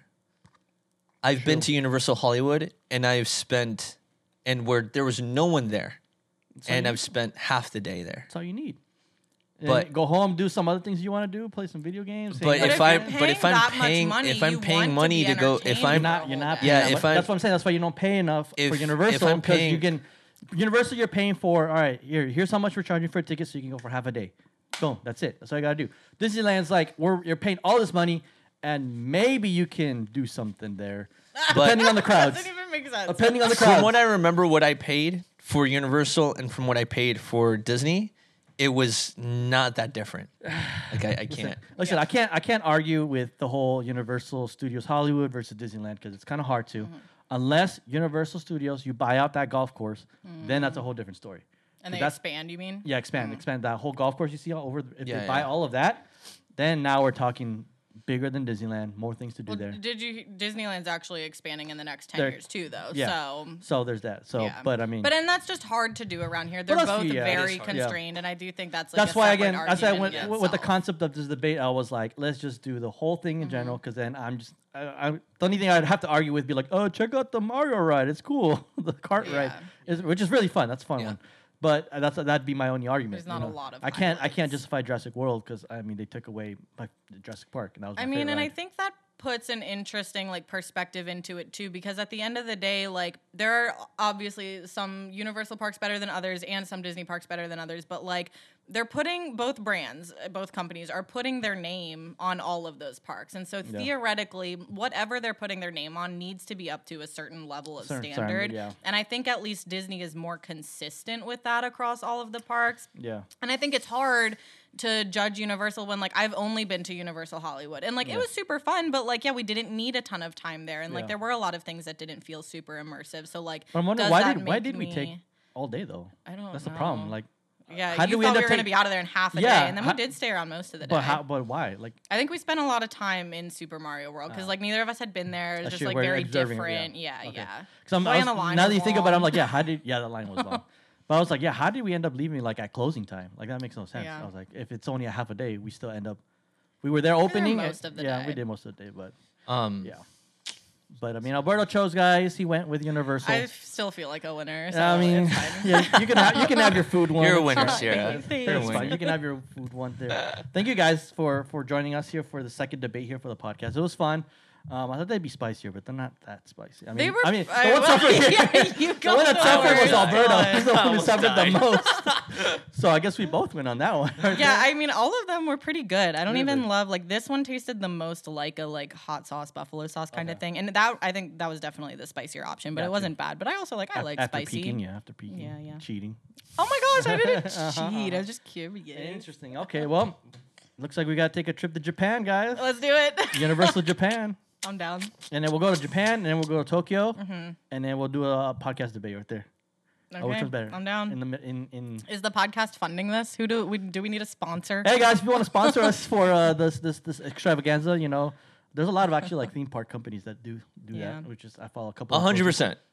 I've been True. to Universal Hollywood and I've spent, and where there was no one there, all and you I've need. spent half the day there. That's all you need. And But- go home, do some other things you want to do, play some video games. But hang if out I'm, with you're but if paying I'm that much paying, money, if I'm you paying want to money be to go, if entertained you're I'm for not, a you're whole not. day. paying Yeah, that if much. I'm- that's what I'm saying. That's why you don't pay enough If- for if Universal I'm because you paying- can. Universal, you're paying for. All right, here, here's how much we're charging for a ticket, so you can go for half a day. Boom, that's it. That's all you gotta do. Disneyland's like we're you're paying all this money, and maybe you can do something there, depending on the crowds. Doesn't even make sense. Depending on the From crowds. what I remember, what I paid for Universal and from what I paid for Disney, it was not that different. Like I, I can't. Listen, Yeah. I can't I can't argue with the whole Universal Studios Hollywood versus Disneyland because it's kind of hard to, Mm-hmm. unless Universal Studios you buy out that golf course, then that's a whole different story. and they that's- expand, you mean? Yeah, expand, expand that whole golf course you see all over. the- If Yeah, they buy yeah. all of that, then now we're talking bigger than Disneyland, more things to do Well, there. did you? Disneyland's actually expanding in the next ten They're- years too, though. yeah. So. So there's that. So, Yeah. but I mean, But and that's just hard to do around here. They're that's- both yeah, it is very hard. Yeah. constrained, and I do think that's like that's a why separate again, that's why argument when, in with the itself. concept of this debate, I was like, let's just do the whole thing in Mm-hmm. general, because then I'm just, I, I, the only thing I'd have to argue with be like, oh, check out the Mario ride, it's cool, the cart ride, Yeah. is, which is really fun. That's a fun Yeah. one. But uh, that's that'd be my only argument. There's you not a know. lot of I can't I can't highlights. justify Jurassic World because I mean they took away my Jurassic Park and that was my I mean, favorite and I ride. think that puts an interesting like perspective into it too, because at the end of the day, like there are obviously some Universal parks better than others and some Disney parks better than others, but like they're putting both brands, uh, both companies are putting their name on all of those parks, and so Yeah. theoretically, whatever they're putting their name on needs to be up to a certain level of Certain standard. standard, yeah. And I think at least Disney is more consistent with that across all of the parks. yeah. And I think it's hard to judge Universal when like I've only been to Universal Hollywood and like Yeah. it was super fun, but like yeah, we didn't need a ton of time there, and like Yeah. there were a lot of things that didn't feel super immersive. So like, But I'm wondering does why that did why make did we me- take all day though? I don't That's the know. problem. Like, Yeah, how you did we thought end we up were gonna take- be out of there in half a Yeah, day, and then how- we did stay around most of the day. but how? But why? Like, I think we spent a lot of time in Super Mario World because Ah. like neither of us had been there. It was That's just true, like we're very observing it, different. yeah. Yeah, Okay. yeah. Because I'm Boy, I and was- the line now that was you think about it, I'm long. like, yeah, how did? Yeah, the line was long. But I was like, yeah, how did we end up leaving like at closing time? Like that makes no sense. Yeah. I was like, if it's only a half a day, we still end up. We were there opening. most and- of the yeah, day. we did most of the day, but Um, yeah. But I mean, Alberto chose guys. He went with Universal. I still feel like a winner. So I mean, it's fine. yeah, you can have, you can have your food one. You're a It's winner, fine. Sierra. It's You're a fine. winner. You can have your food one there. Thank you guys for for joining us here for the second debate here for the podcast. It was fun. Um, I thought they'd be spicier, but they're not that spicy. I mean, They were. I mean, I- the one well, suffered, yeah, you the go one that suffered was first. Alberto. He's the one who Almost suffered the died. most. So I guess we both win on that one. right Yeah, there. I mean, all of them were pretty good. I don't Really? even love like this one tasted the most like a like hot sauce buffalo sauce kind of Okay. thing, and that I think that was definitely the spicier option, but Gotcha. it wasn't bad. But I also like I Af- like after spicy. peeking, yeah, after peeking, Yeah, yeah. cheating. Oh my gosh, I didn't Uh-huh, cheat. I uh-huh. was just curious. Interesting. Okay, well, looks like we gotta take a trip to Japan, guys. Let's do it. Universal Japan. I'm down. And then we'll go to Japan, and then we'll go to Tokyo, Mhm. and then we'll do a podcast debate right there. Okay, Oh, which one's better? I'm down. In the mi- in in. Is the podcast funding this? Who do we do? We need a sponsor. Hey guys, if you want to sponsor us for uh, this this this extravaganza, you know, there's a lot of actually like theme park companies that do do Yeah. that, which is I follow a couple. A of hundred those. percent.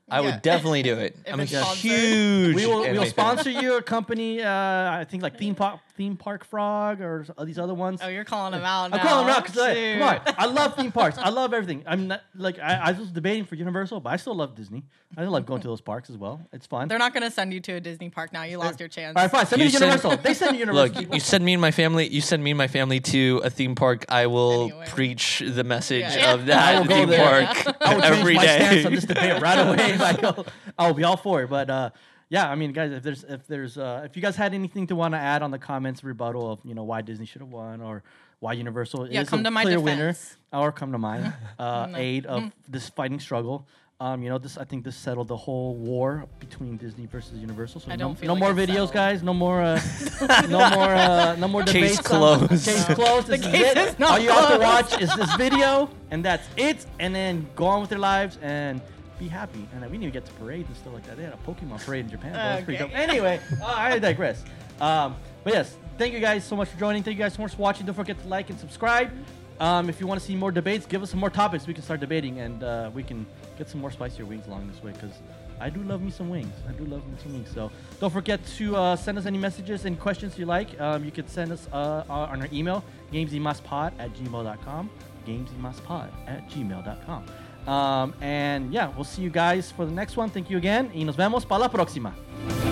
I Yeah. would definitely do it. If I'm a it's sponsored. huge. We will we'll anime fan. sponsor you a company. Uh, I think like theme park theme park frog or s- uh, these other ones. Oh, you're calling them out I'm now. calling them out because Shoot. come on, I love theme parks. I love everything. I'm not like I, I was debating for Universal, but I still love Disney. I love going to those parks as well. It's fun. They're not going to send you to a Disney park now. You lost your chance. All right, fine. Send me You to send- Universal. They send you Universal. Look, people. you send me and my family. You send me and my family to a theme park. I will Anyway. preach the message Yeah. of I that will go theme there. park I will change every my stance day. on this debate right away. Like, I'll, I'll be all for it. But uh, yeah, I mean, guys, if there's if there's uh, if you guys had anything to want to add on the comments rebuttal of you know why Disney should have won or why Universal Yeah, is come a to my clear defense. winner, or come to mine uh, No. aid of this fighting struggle. Um, you know, this I think this settled the whole war between Disney versus Universal. So I no, don't feel no like more it's videos, settled. guys. No more, uh, no more, uh, no more Case debates. on- closed. Case closed. This The is case it. is not All you have to closed. watch is this video, and that's it. And then go on with your lives and be happy. And uh, we didn't even get to parades and stuff like that. They had a Pokemon parade in Japan. That was pretty Okay. dope. Anyway, uh, I digress. Um, but yes, thank you guys so much for joining. Thank you guys so much for watching. Don't forget to like and subscribe. Um, if you want to see more debates, give us some more topics. We can start debating, and uh, we can get some more spicier wings along this way. Because I do love me some wings. I do love me some wings. So don't forget to uh, send us any messages and questions you like. Um, you can send us uh, on our email, gamesimaspod at gmail dot com. gamesimaspod at gmail dot com. Um, and yeah, we'll see you guys for the next one. Thank you again. Y nos vemos para la próxima.